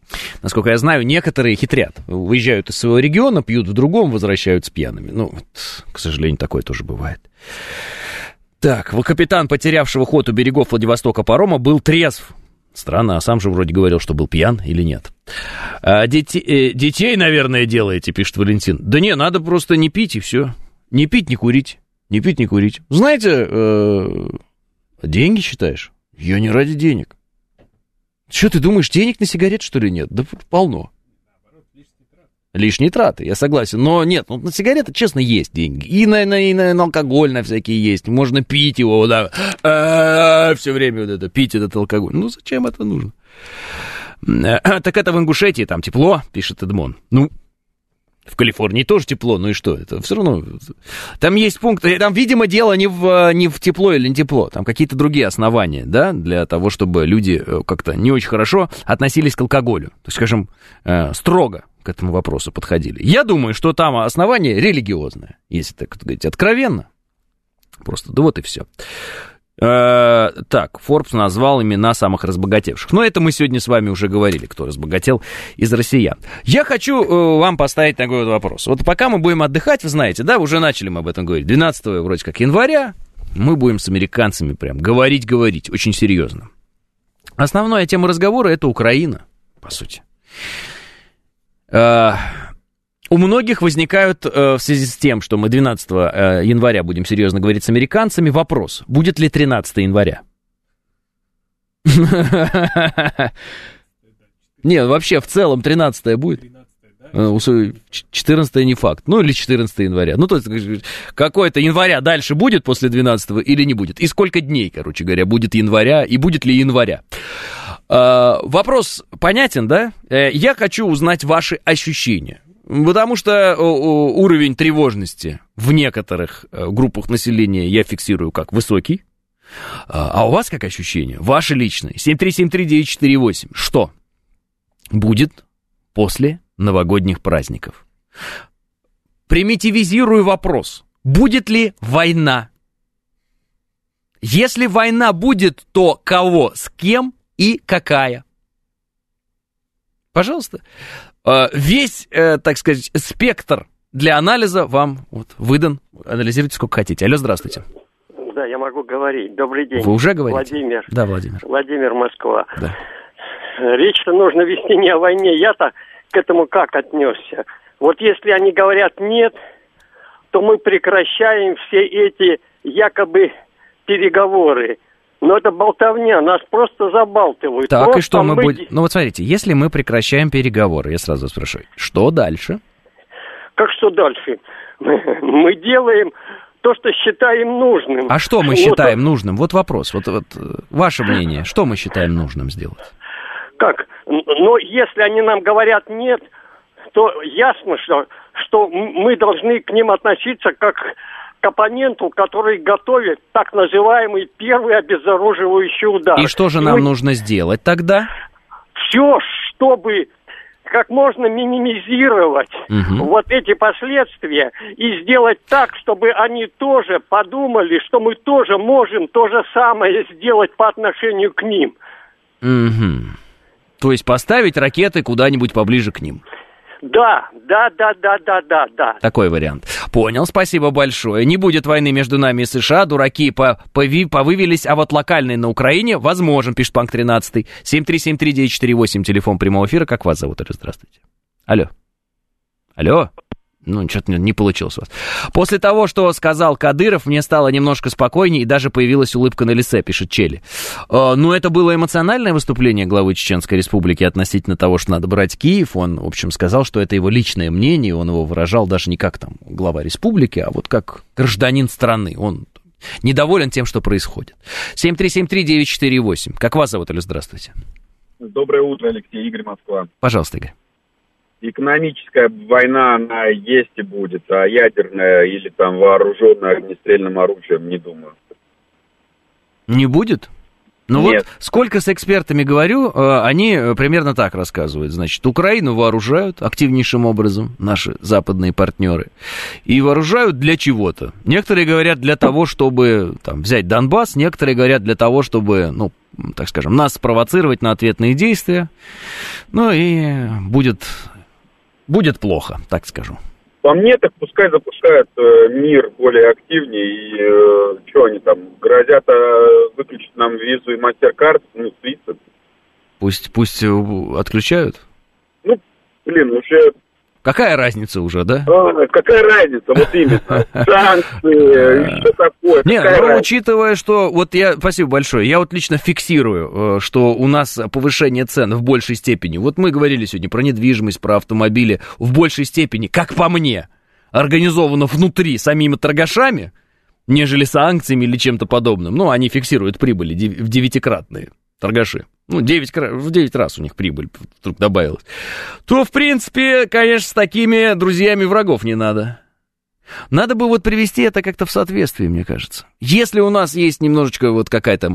Насколько я знаю, некоторые хитрят. Уезжают из своего региона, пьют в другом, возвращаются пьяными. Ну, вот, к сожалению, такое тоже бывает. Так, капитан, потерявшего ход у берегов Владивостока парома, был трезв. Странно, а сам же вроде говорил, что был пьян или нет. Детей, наверное, делаете, пишет Валентин. Да не, надо просто не пить и все. Не пить, не курить. Не пить, не курить. Знаете, деньги считаешь? Я не ради денег. Что ты думаешь, денег на сигарет, что ли, нет? Да полно. Лишние траты, я согласен. Но нет, ну, на сигареты, честно, есть деньги. И на алкоголь на всякие есть. Можно пить его, да. Все время вот это, пить этот алкоголь. Ну, зачем это нужно? Так это в Ингушетии, там тепло, пишет Эдмон. Ну, в Калифорнии тоже тепло, ну и что? Это все равно... Там есть пункты, там, видимо, дело не в тепло или не тепло. Там какие-то другие основания, да, для того, чтобы люди как-то не очень хорошо относились к алкоголю. То есть, скажем, строго к этому вопросу подходили. Я думаю, что там основание религиозное, если так говорить откровенно. Просто, да вот и все. Так, Forbes назвал имена самых разбогатевших. Но это мы сегодня с вами уже говорили, кто разбогател из россиян. Я хочу вам поставить такой вот вопрос. Вот пока мы будем отдыхать, вы знаете, да, уже начали мы об этом говорить. 12 вроде как января мы будем с американцами прям говорить, очень серьезно. Основная тема разговора — это Украина, по сути. У многих возникают в связи с тем, что мы 12 января будем серьезно говорить с американцами, вопрос, будет ли 13 января? Нет, вообще в целом 13 будет. 14 не факт. Ну или 14 января. Ну то есть какое-то января дальше будет после 12 или не будет? И сколько дней, короче говоря, будет января и будет ли января? Вопрос понятен, да? Я хочу узнать ваши ощущения. Потому что уровень тревожности в некоторых группах населения я фиксирую как высокий. А у вас как ощущение? Ваши личные. 7373948. Что будет после новогодних праздников? Примитивизирую вопрос. Будет ли война? Если война будет, то кого, с кем и какая? Пожалуйста. Весь, так сказать, спектр для анализа вам вот выдан. Анализируйте сколько хотите. Алло, здравствуйте. Да, я могу говорить. Добрый день. Вы уже говорите? Владимир. Да, Владимир. Владимир, Москва. Да. Речь-то нужно вести не о войне. Я-то к этому как отнесся? Вот если они говорят нет, то мы прекращаем все эти якобы переговоры. Но это болтовня, нас просто забалтывают. Так, просто и что мы будем... Ну вот смотрите, если мы прекращаем переговоры, я сразу спрашиваю, что дальше? Как что дальше? Мы делаем то, что считаем нужным. А что мы считаем нужным? Вот вопрос, вот ваше мнение, что мы считаем нужным сделать? Как? Но если они нам говорят нет, то ясно, что мы должны к ним относиться как к оппоненту, который готовит так называемый первый обезоруживающий удар. И что же нам нужно сделать тогда? Все, чтобы как можно минимизировать вот эти последствия и сделать так, чтобы они тоже подумали, что мы тоже можем то же самое сделать по отношению к ним. То есть поставить ракеты куда-нибудь поближе к ним. Да. Такой вариант. Понял, спасибо большое. Не будет войны между нами и США, дураки повывелись, а вот локальные на Украине возможен, пишет Панк 13. 7373948, телефон прямого эфира. Как вас зовут? Здравствуйте. Алло. Ну, что-то не получилось у вас. После того, что сказал Кадыров, мне стало немножко спокойнее, и даже появилась улыбка на лице, пишет Чели. Ну, это было эмоциональное выступление главы Чеченской Республики относительно того, что надо брать Киев. Он, в общем, сказал, что это его личное мнение, он его выражал даже не как там глава республики, а вот как гражданин страны. Он недоволен тем, что происходит. 7373948. Как вас зовут, Алло, здравствуйте. Доброе утро, Алексей, Игорь, Москва. Пожалуйста, Игорь. Экономическая война, она есть и будет, а ядерная или там вооруженная огнестрельным оружием, не думаю. Не будет? Ну Нет. вот сколько с экспертами говорю, они примерно так рассказывают. Значит, Украину вооружают активнейшим образом наши западные партнеры. И вооружают для чего-то. Некоторые говорят для того, чтобы там, взять Донбасс, некоторые говорят для того, чтобы так скажем, нас спровоцировать на ответные действия. Ну и будет плохо, так скажу. По мне, так пускай запускают мир более активнее. И что они там, грозят выключить нам визу и MasterCard, ну, свица. Пусть отключают? Ну, блин, уже... Какая разница уже, да? Какая разница, вот именно. Санкции, что такое. Не, учитывая, что... Вот спасибо большое. Я вот лично фиксирую, что у нас повышение цен в большей степени. Вот мы говорили сегодня про недвижимость, про автомобили. В большей степени, как по мне, организовано внутри самими торгашами, нежели санкциями или чем-то подобным. Ну, они фиксируют прибыли в 9-кратные торгаши. Ну, в 9 раз у них прибыль вдруг добавилась. То, в принципе, конечно, с такими друзьями врагов не надо. Надо бы вот привести это как-то в соответствие, мне кажется. Если у нас есть немножечко вот какая-то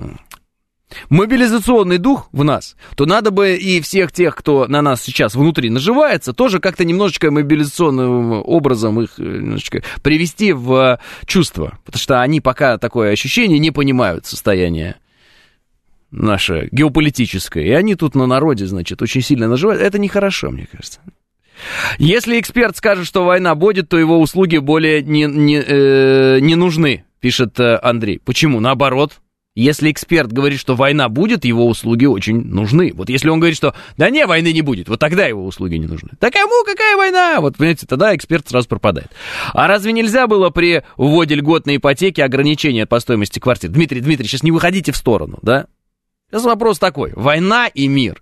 мобилизационный дух в нас, то надо бы и всех тех, кто на нас сейчас внутри наживается, тоже как-то немножечко мобилизационным образом их немножечко привести в чувство. Потому что они пока такое ощущение не понимают состояние наше геополитическое, и они тут на народе, значит, очень сильно наживают. Это нехорошо, мне кажется. Если эксперт скажет, что война будет, то его услуги более не нужны, пишет Андрей. Почему? Наоборот. Если эксперт говорит, что война будет, его услуги очень нужны. Вот если он говорит, что да не, войны не будет, вот тогда его услуги не нужны. Да кому какая война? Вот, понимаете, тогда эксперт сразу пропадает. А разве нельзя было при вводе льготной ипотеки ограничения по стоимости квартир? Дмитрий, сейчас не выходите в сторону, да? Сейчас вопрос такой. Война и мир.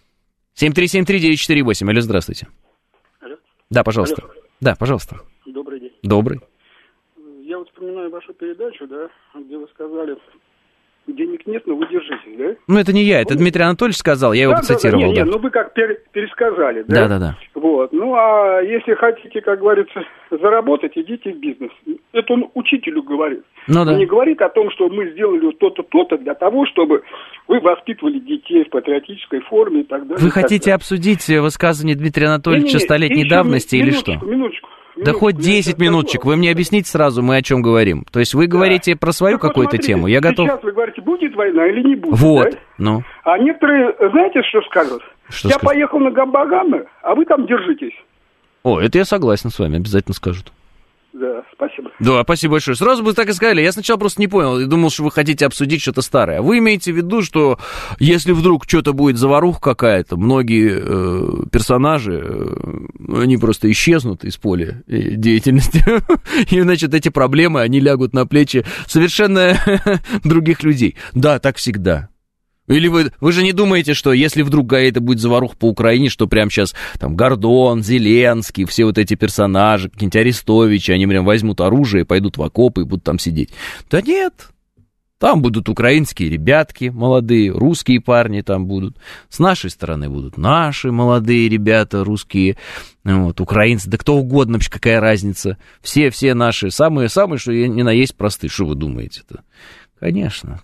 7373948. Алло, здравствуйте. Алло. Да, пожалуйста. Алло. Да, пожалуйста. Добрый день. Добрый. Я вот вспоминаю вашу передачу, да, где вы сказали, денег нет, но вы держитесь, да? Ну, это не я, это Дмитрий Анатольевич сказал, я его процитировал. Да. Ну вы как пересказали, да? Да. Вот, ну а если хотите, как говорится, заработать, идите в бизнес. Это он учителю говорит. Ну, да. Он не говорит о том, что мы сделали вот то-то, то-то для того, чтобы вы воспитывали детей в патриотической форме и так далее. Вы хотите обсудить высказывание Дмитрия Анатольевича столетней давности или что? Минуточку. Да хоть 10 минуточек, вы мне объясните сразу, мы о чем говорим. То есть вы говорите про свою какую-то тему, я готов... Сейчас вы говорите, будет война или не будет, вот, да? ну. А некоторые, знаете, что скажут? Что я скажут? Поехал на Габагамы, а вы там держитесь. О, это я согласен с вами, обязательно скажут. Да, спасибо. Да, спасибо большое. Сразу бы так и сказали. Я сначала просто не понял. Я думал, что вы хотите обсудить что-то старое. А вы имеете в виду, что если вдруг что-то будет заваруха какая-то, многие персонажи, они просто исчезнут из поля деятельности. И, значит, эти проблемы, они лягут на плечи совершенно других людей. Да, так всегда. Или вы же не думаете, что если вдруг это будет заваруха по Украине, что прямо сейчас там Гордон, Зеленский, все вот эти персонажи, какие-нибудь Арестовичи, они прям возьмут оружие, пойдут в окопы и будут там сидеть. Да нет, там будут украинские ребятки молодые, русские парни там будут. С нашей стороны будут наши молодые ребята, русские, вот, украинцы, да кто угодно, вообще какая разница. Все наши, самые, что ни на есть простые. Что вы думаете-то? Конечно.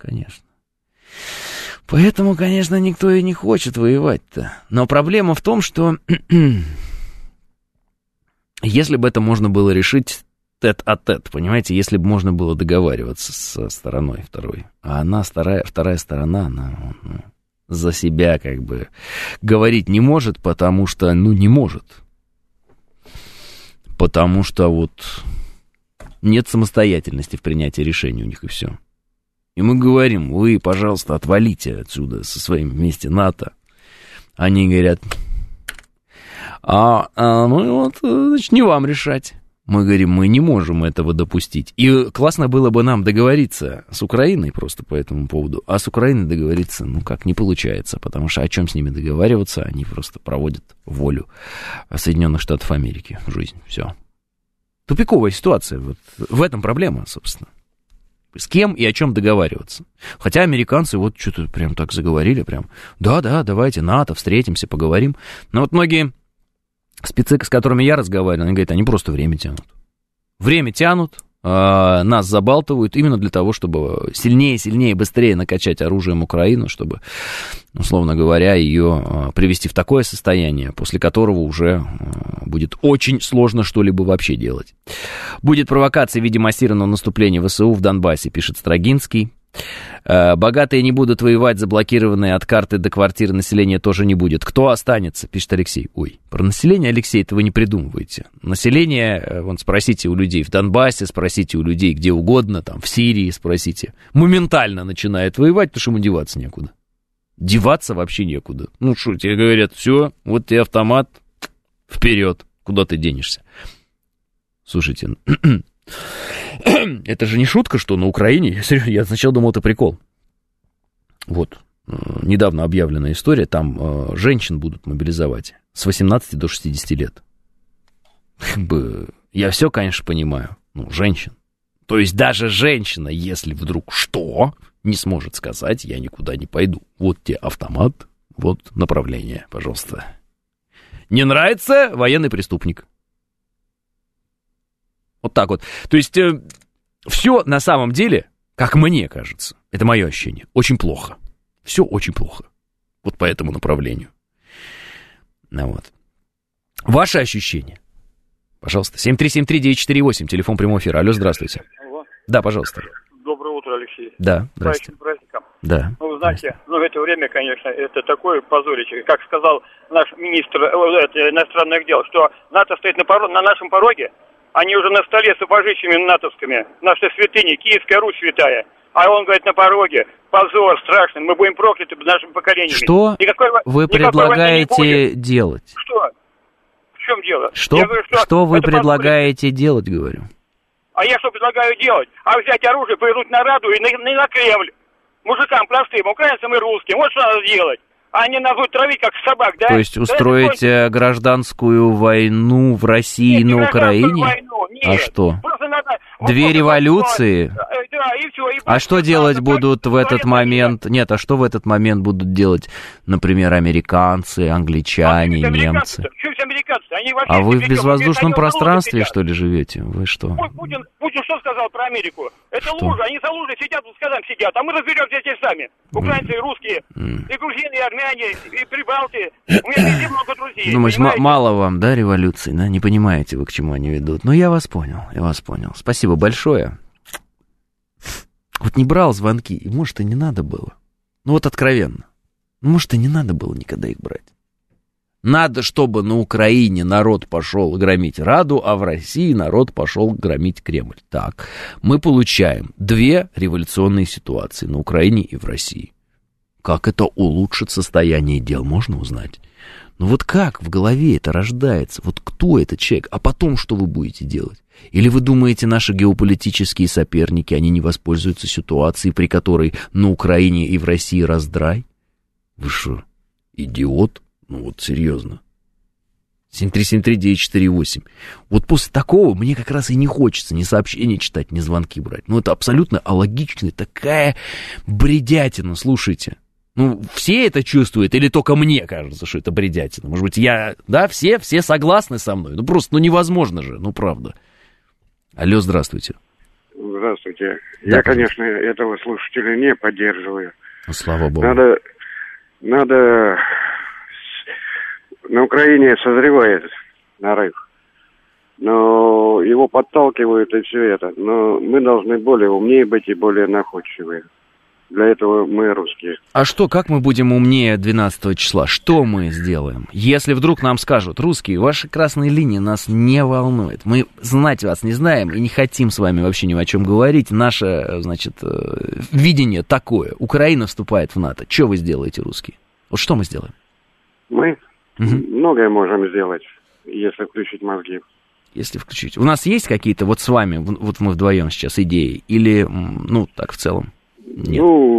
Поэтому, конечно, никто и не хочет воевать-то. Но проблема в том, что если бы это можно было решить тет-а-тет, понимаете, если бы можно было договариваться со стороной второй, а она, вторая сторона, она за себя как бы говорить не может, потому что, не может. Потому что вот нет самостоятельности в принятии решений у них, и все. И мы говорим, вы, пожалуйста, отвалите отсюда со своим вместе НАТО. Они говорят, значит, не вам решать. Мы говорим, мы не можем этого допустить. И классно было бы нам договориться с Украиной просто по этому поводу. А с Украиной договориться, не получается. Потому что о чем с ними договариваться, они просто проводят волю Соединенных Штатов Америки в жизнь. Все. Тупиковая ситуация. Вот в этом проблема, собственно. С кем и о чем договариваться. Хотя американцы вот что-то прям так заговорили, прям, да, давайте, НАТО, встретимся, поговорим. Но вот многие спецы, с которыми я разговаривал, они говорят, они просто время тянут. Время тянут, нас забалтывают именно для того, чтобы сильнее, быстрее накачать оружием Украину, чтобы, условно говоря, ее привести в такое состояние, после которого уже будет очень сложно что-либо вообще делать. Будет провокация в виде массированного наступления ВСУ в Донбассе, пишет Строгинский. Богатые не будут воевать, заблокированные от карты до квартиры населения тоже не будет. Кто останется, пишет Алексей. Ой, про население, Алексей, это вы не придумываете. Население, вон, спросите у людей в Донбассе, спросите у людей где угодно, там, в Сирии спросите. Моментально начинает воевать, потому что ему деваться некуда. Деваться вообще некуда. Ну что, тебе говорят, все, вот тебе автомат, вперед, куда ты денешься? Слушайте, это же не шутка, что на Украине, я сначала думал, это прикол. Вот, недавно объявленная история, там женщин будут мобилизовать с 18 до 60 лет. Я все, конечно, понимаю, женщин. То есть даже женщина, если вдруг что, не сможет сказать, я никуда не пойду. Вот тебе автомат, вот направление, пожалуйста. Не нравится? Военный преступник. Вот так вот. То есть все на самом деле, как мне кажется, это мое ощущение, очень плохо. Все очень плохо. Вот по этому направлению. Ну вот. Ваши ощущения? Пожалуйста. 7373948, телефон прямого эфира. Алло, здравствуйте. Алло. Да, пожалуйста. Доброе утро, Алексей. Да, здравствуйте. Праздником. Да. Ну, вы знаете, в это время, конечно, это такое позорище. Как сказал наш министр иностранных дел, что НАТО стоит на нашем пороге, они уже на столе с сапожищами натовскими, наши святыни, Киевская Русь святая. А он говорит, на пороге, позор страшный, мы будем прокляты нашим поколением. Что вы предлагаете делать? Что? В чем дело? Что вы предлагаете делать, говорю? А я что предлагаю делать? А взять оружие, повернуть на Раду и на Кремль. Мужикам простым, украинцам и русским. Вот что надо делать. А они нас будут травить, как собак, да? То есть устроить гражданскую войну в России и на Украине? Войну. Нет. А что? Надо... Две революции? Да, и все. А что делать будут в этот момент? Нет, а что в этот момент будут делать, например, американцы, англичане, немцы? А вы в безвоздушном пространстве, что ли, живете? Вы что? Путин что сказал про Америку? Это лужа, они за лужей сидят, сказам сидят, а мы разберемся здесь сами. Украинцы и русские, и грузины, и армяне, и прибалты. У меня везде много друзей. Думаете, мало вам, да, революции, да? Не понимаете вы, к чему они ведут. Ну, я вас понял. Спасибо большое. Вот не брал звонки, и, может, и не надо было. Ну, вот откровенно. Может, и не надо было никогда их брать. Надо, чтобы на Украине народ пошел громить Раду, а в России народ пошел громить Кремль. Так, мы получаем две революционные ситуации на Украине и в России. Как это улучшит состояние дел, можно узнать. Ну вот как в голове это рождается? Вот кто этот человек? А потом что вы будете делать? Или вы думаете, наши геополитические соперники, они не воспользуются ситуацией, при которой на Украине и в России раздрай? Вы что, идиот? Ну вот серьезно. 7373948. Вот после такого мне как раз и не хочется ни сообщения читать, ни звонки брать. Ну это абсолютно алогичная такая бредятина, слушайте. Ну все это чувствуют или только мне кажется, что это бредятина? Может быть все согласны со мной? Ну просто, невозможно же, правда. Алло, здравствуйте. Здравствуйте. Да, я, конечно, этого слушателя не поддерживаю. Слава богу. Надо... На Украине созревает нарыв, но его подталкивают и все это. Но мы должны более умнее быть и более находчивые. Для этого мы русские. А что, как мы будем умнее 12 числа? Что мы сделаем? Если вдруг нам скажут, русские, ваши красные линии нас не волнуют. Мы знать вас не знаем и не хотим с вами вообще ни о чем говорить. Наше, видение такое. Украина вступает в НАТО. Что вы сделаете, русские? Вот что мы сделаем? Мы многое можем сделать, если включить мозги. Если включить. У нас есть какие-то вот с вами, вот мы вдвоем сейчас, идеи? Или, так в целом? Нет.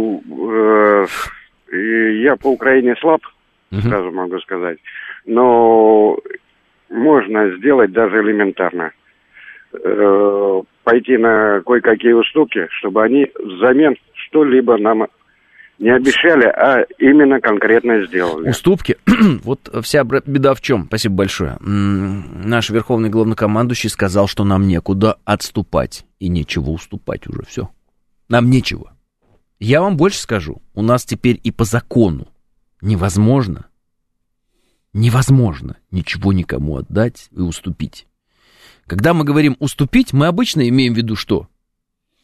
Я по Украине слаб, сразу могу сказать. Но можно сделать даже элементарно. Пойти на кое-какие уступки, чтобы они взамен что-либо нам не обещали, а именно конкретно сделали. Уступки. Вот вся беда в чем? Спасибо большое. Наш верховный главнокомандующий сказал, что нам некуда отступать. И нечего уступать уже, все. Нам нечего. Я вам больше скажу. У нас теперь и по закону невозможно ничего никому отдать и уступить. Когда мы говорим «уступить», мы обычно имеем в виду что?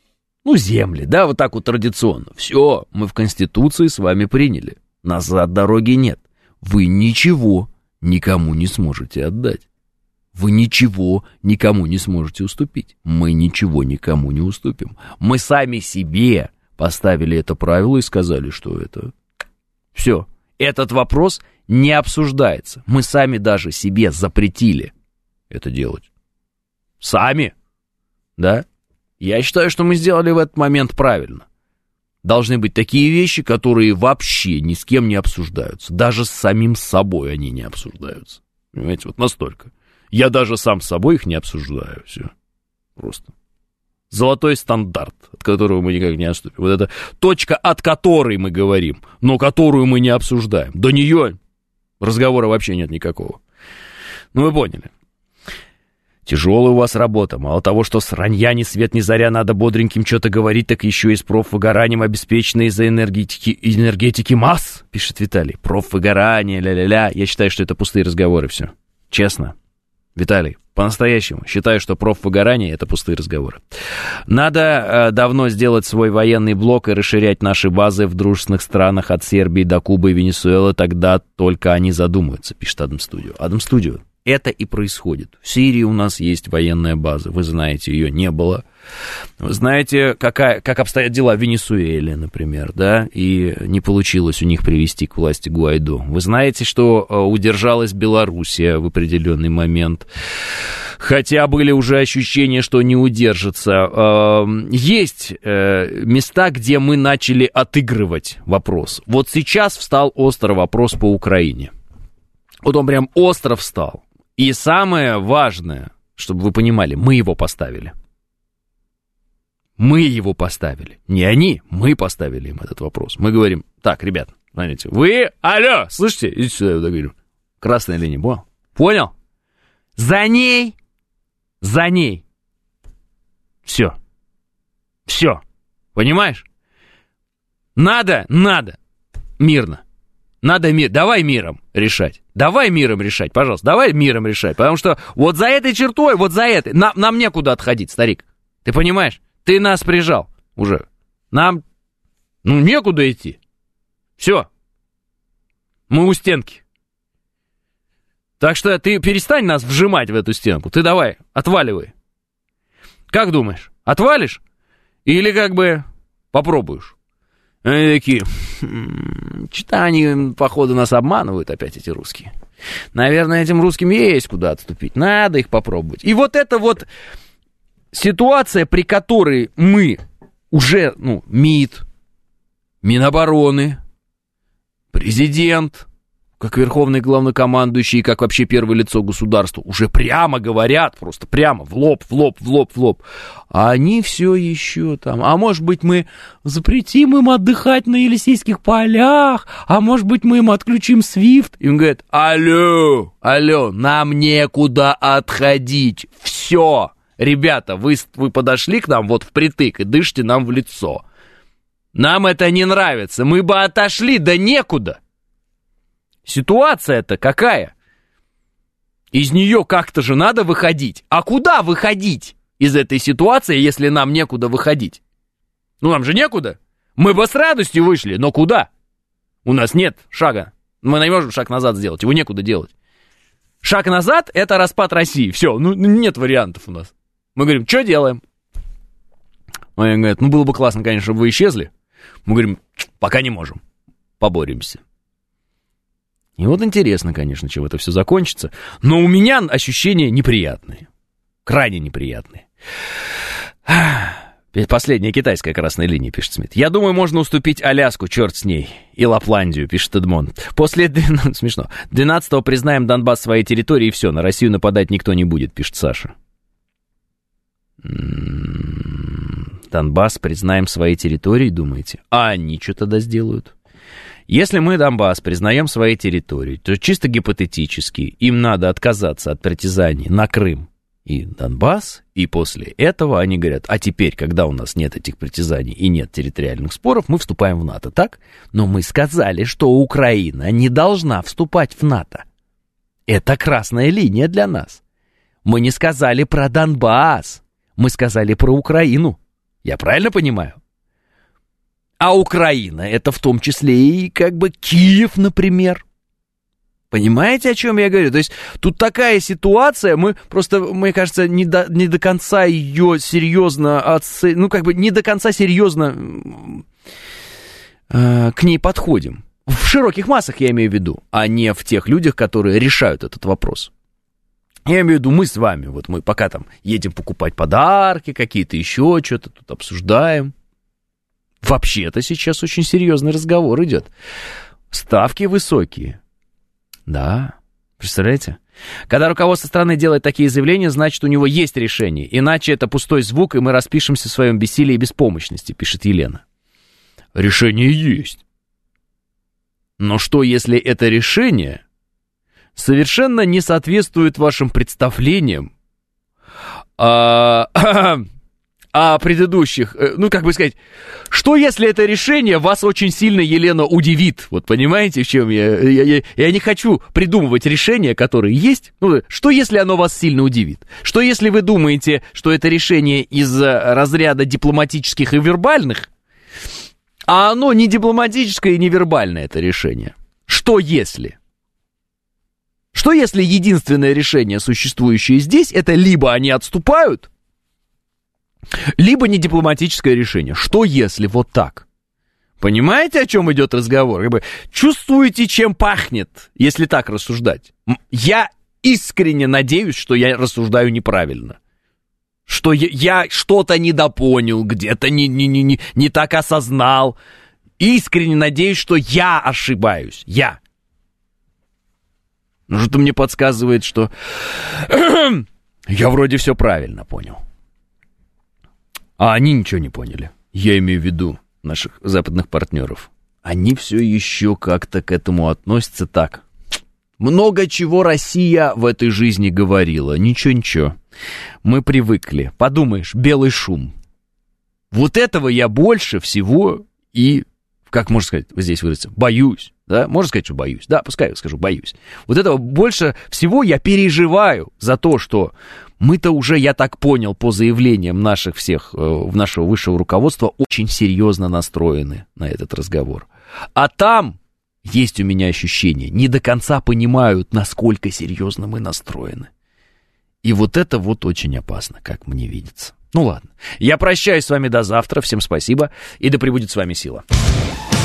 земли, да, вот так вот традиционно. Все, мы в Конституции с вами приняли. Назад дороги нет. Вы ничего никому не сможете отдать. Вы ничего никому не сможете уступить. Мы ничего никому не уступим. Мы сами себе поставили это правило и сказали, что это... Все, этот вопрос не обсуждается. Мы сами даже себе запретили это делать. Сами, да? Я считаю, что мы сделали в этот момент правильно. Должны быть такие вещи, которые вообще ни с кем не обсуждаются. Даже с самим собой они не обсуждаются. Понимаете, вот настолько. Я даже сам с собой их не обсуждаю. Все. Просто. Золотой стандарт, от которого мы никак не отступим. Вот это точка, от которой мы говорим, но которую мы не обсуждаем. До нее разговора вообще нет никакого. Ну, вы поняли. Тяжелая у вас работа. Мало того, что с ранья ни свет ни заря надо бодреньким что-то говорить, так еще и с профвыгоранием обеспеченные из-за энергетики масс, пишет Виталий. Профвыгорание, ля-ля-ля. Я считаю, что это пустые разговоры все. Честно. Виталий, по-настоящему считаю, что профвыгорание — это пустые разговоры. Надо давно сделать свой военный блок и расширять наши базы в дружественных странах от Сербии до Кубы и Венесуэлы, тогда только они задумаются, пишет Адам Студио. Адам Студио, это и происходит. В Сирии у нас есть военная база, вы знаете, ее не было. Вы знаете, как обстоят дела в Венесуэле, например, да, и не получилось у них привести к власти Гуайдо. Вы знаете, что удержалась Белоруссия в определенный момент, хотя были уже ощущения, что не удержится. Есть места, где мы начали отыгрывать вопрос. Вот сейчас встал остро вопрос по Украине. Вот он прям остро встал. И самое важное, чтобы вы понимали, мы его поставили. Мы его поставили. Не они, мы поставили им этот вопрос. Мы говорим, так, ребят, смотрите, вы, алло, слышите? Идите сюда, я вот говорю. Красная линия, понял? За ней. Все. Понимаешь? Надо, мирно. Надо давай миром решать, пожалуйста, давай миром решать, потому что вот за этой чертой, вот за этой, нам некуда отходить, старик, ты понимаешь? Ты нас прижал уже. Нам, некуда идти. Все. Мы у стенки. Так что ты перестань нас вжимать в эту стенку. Ты давай, отваливай. Как думаешь, отвалишь? Или как бы попробуешь? Они такие, что-то они, походу, нас обманывают опять, эти русские. Наверное, этим русским есть куда отступить. Надо их попробовать. И вот это вот ситуация, при которой мы уже, МИД, Минобороны, президент, как верховный главнокомандующий, и как вообще первое лицо государства, уже прямо говорят, просто прямо, в лоб. А они все еще там, а может быть мы запретим им отдыхать на Елисейских полях, а может быть мы им отключим SWIFT. И он говорит, алло, нам некуда отходить, все. Ребята, вы подошли к нам вот впритык и дышите нам в лицо. Нам это не нравится, мы бы отошли, да некуда. Ситуация-то какая? Из нее как-то же надо выходить. А куда выходить из этой ситуации, если нам некуда выходить? Нам же некуда. Мы бы с радостью вышли, но куда? У нас нет шага. Мы не можем шаг назад сделать, его некуда делать. Шаг назад — это распад России. Все, нет вариантов у нас. Мы говорим, что делаем? Они говорят, было бы классно, конечно, чтобы вы исчезли. Мы говорим, пока не можем. Поборемся. И вот интересно, конечно, чем это все закончится. Но у меня ощущения неприятные. Крайне неприятные. Последняя китайская красная линия, пишет Смит. Я думаю, можно уступить Аляску, черт с ней. И Лапландию, пишет Эдмонд. Смешно. 12-го признаем Донбасс своей территорией, и все. На Россию нападать никто не будет, пишет Саша. Донбасс признаем своей территорией, думаете? А они что тогда сделают? Если мы Донбасс признаем своей территорией, то чисто гипотетически им надо отказаться от притязаний на Крым и Донбасс, и после этого они говорят, а теперь, когда у нас нет этих притязаний и нет территориальных споров, мы вступаем в НАТО, так? Но мы сказали, что Украина не должна вступать в НАТО. Это красная линия для нас. Мы не сказали про Донбасс, мы сказали про Украину. Я правильно понимаю? А Украина, это в том числе и как бы Киев, например. Понимаете, о чем я говорю? То есть тут такая ситуация, мы просто, мне кажется, не до конца ее серьезно, не до конца серьезно к ней подходим. В широких массах я имею в виду, а не в тех людях, которые решают этот вопрос. Я имею в виду, мы с вами, вот мы пока там едем покупать подарки какие-то, еще что-то тут обсуждаем. Вообще-то сейчас очень серьезный разговор идет. Ставки высокие. Да, представляете? Когда руководство страны делает такие заявления, значит, у него есть решение. Иначе это пустой звук, и мы распишемся в своем бессилии и беспомощности, пишет Елена. Решение есть. Но что, если это решение совершенно не соответствует вашим представлениям о предыдущих, что если это решение вас очень сильно, Елена, удивит? Вот понимаете, в чем я не хочу придумывать решения, которые есть. Что если оно вас сильно удивит? Что если вы думаете, что это решение из разряда дипломатических и вербальных, а оно не дипломатическое и не вербальное, это решение? Что если? Что если единственное решение, существующее здесь, это либо они отступают, либо не дипломатическое решение? Что если вот так? Понимаете, о чем идет разговор? Чувствуете, чем пахнет, если так рассуждать? Я искренне надеюсь, что я рассуждаю неправильно. Что я что-то недопонял, где-то не так осознал. Искренне надеюсь, что я ошибаюсь. Я. Но что-то мне подсказывает, что я вроде все правильно понял. А они ничего не поняли. Я имею в виду наших западных партнеров. Они все еще как-то к этому относятся так. Много чего Россия в этой жизни говорила. Ничего. Мы привыкли. Подумаешь, белый шум. Вот этого я больше всего и, как можно сказать, вот здесь выразиться, боюсь. Да? Можно сказать, что боюсь? Да, пускай я скажу, боюсь. Вот этого больше всего я переживаю за то, что мы-то уже, я так понял, по заявлениям наших всех, нашего высшего руководства, очень серьезно настроены на этот разговор. А там есть у меня ощущение, не до конца понимают, насколько серьезно мы настроены. И вот это вот очень опасно, как мне видится. Ну ладно, я прощаюсь с вами до завтра, всем спасибо, и да пребудет с вами сила.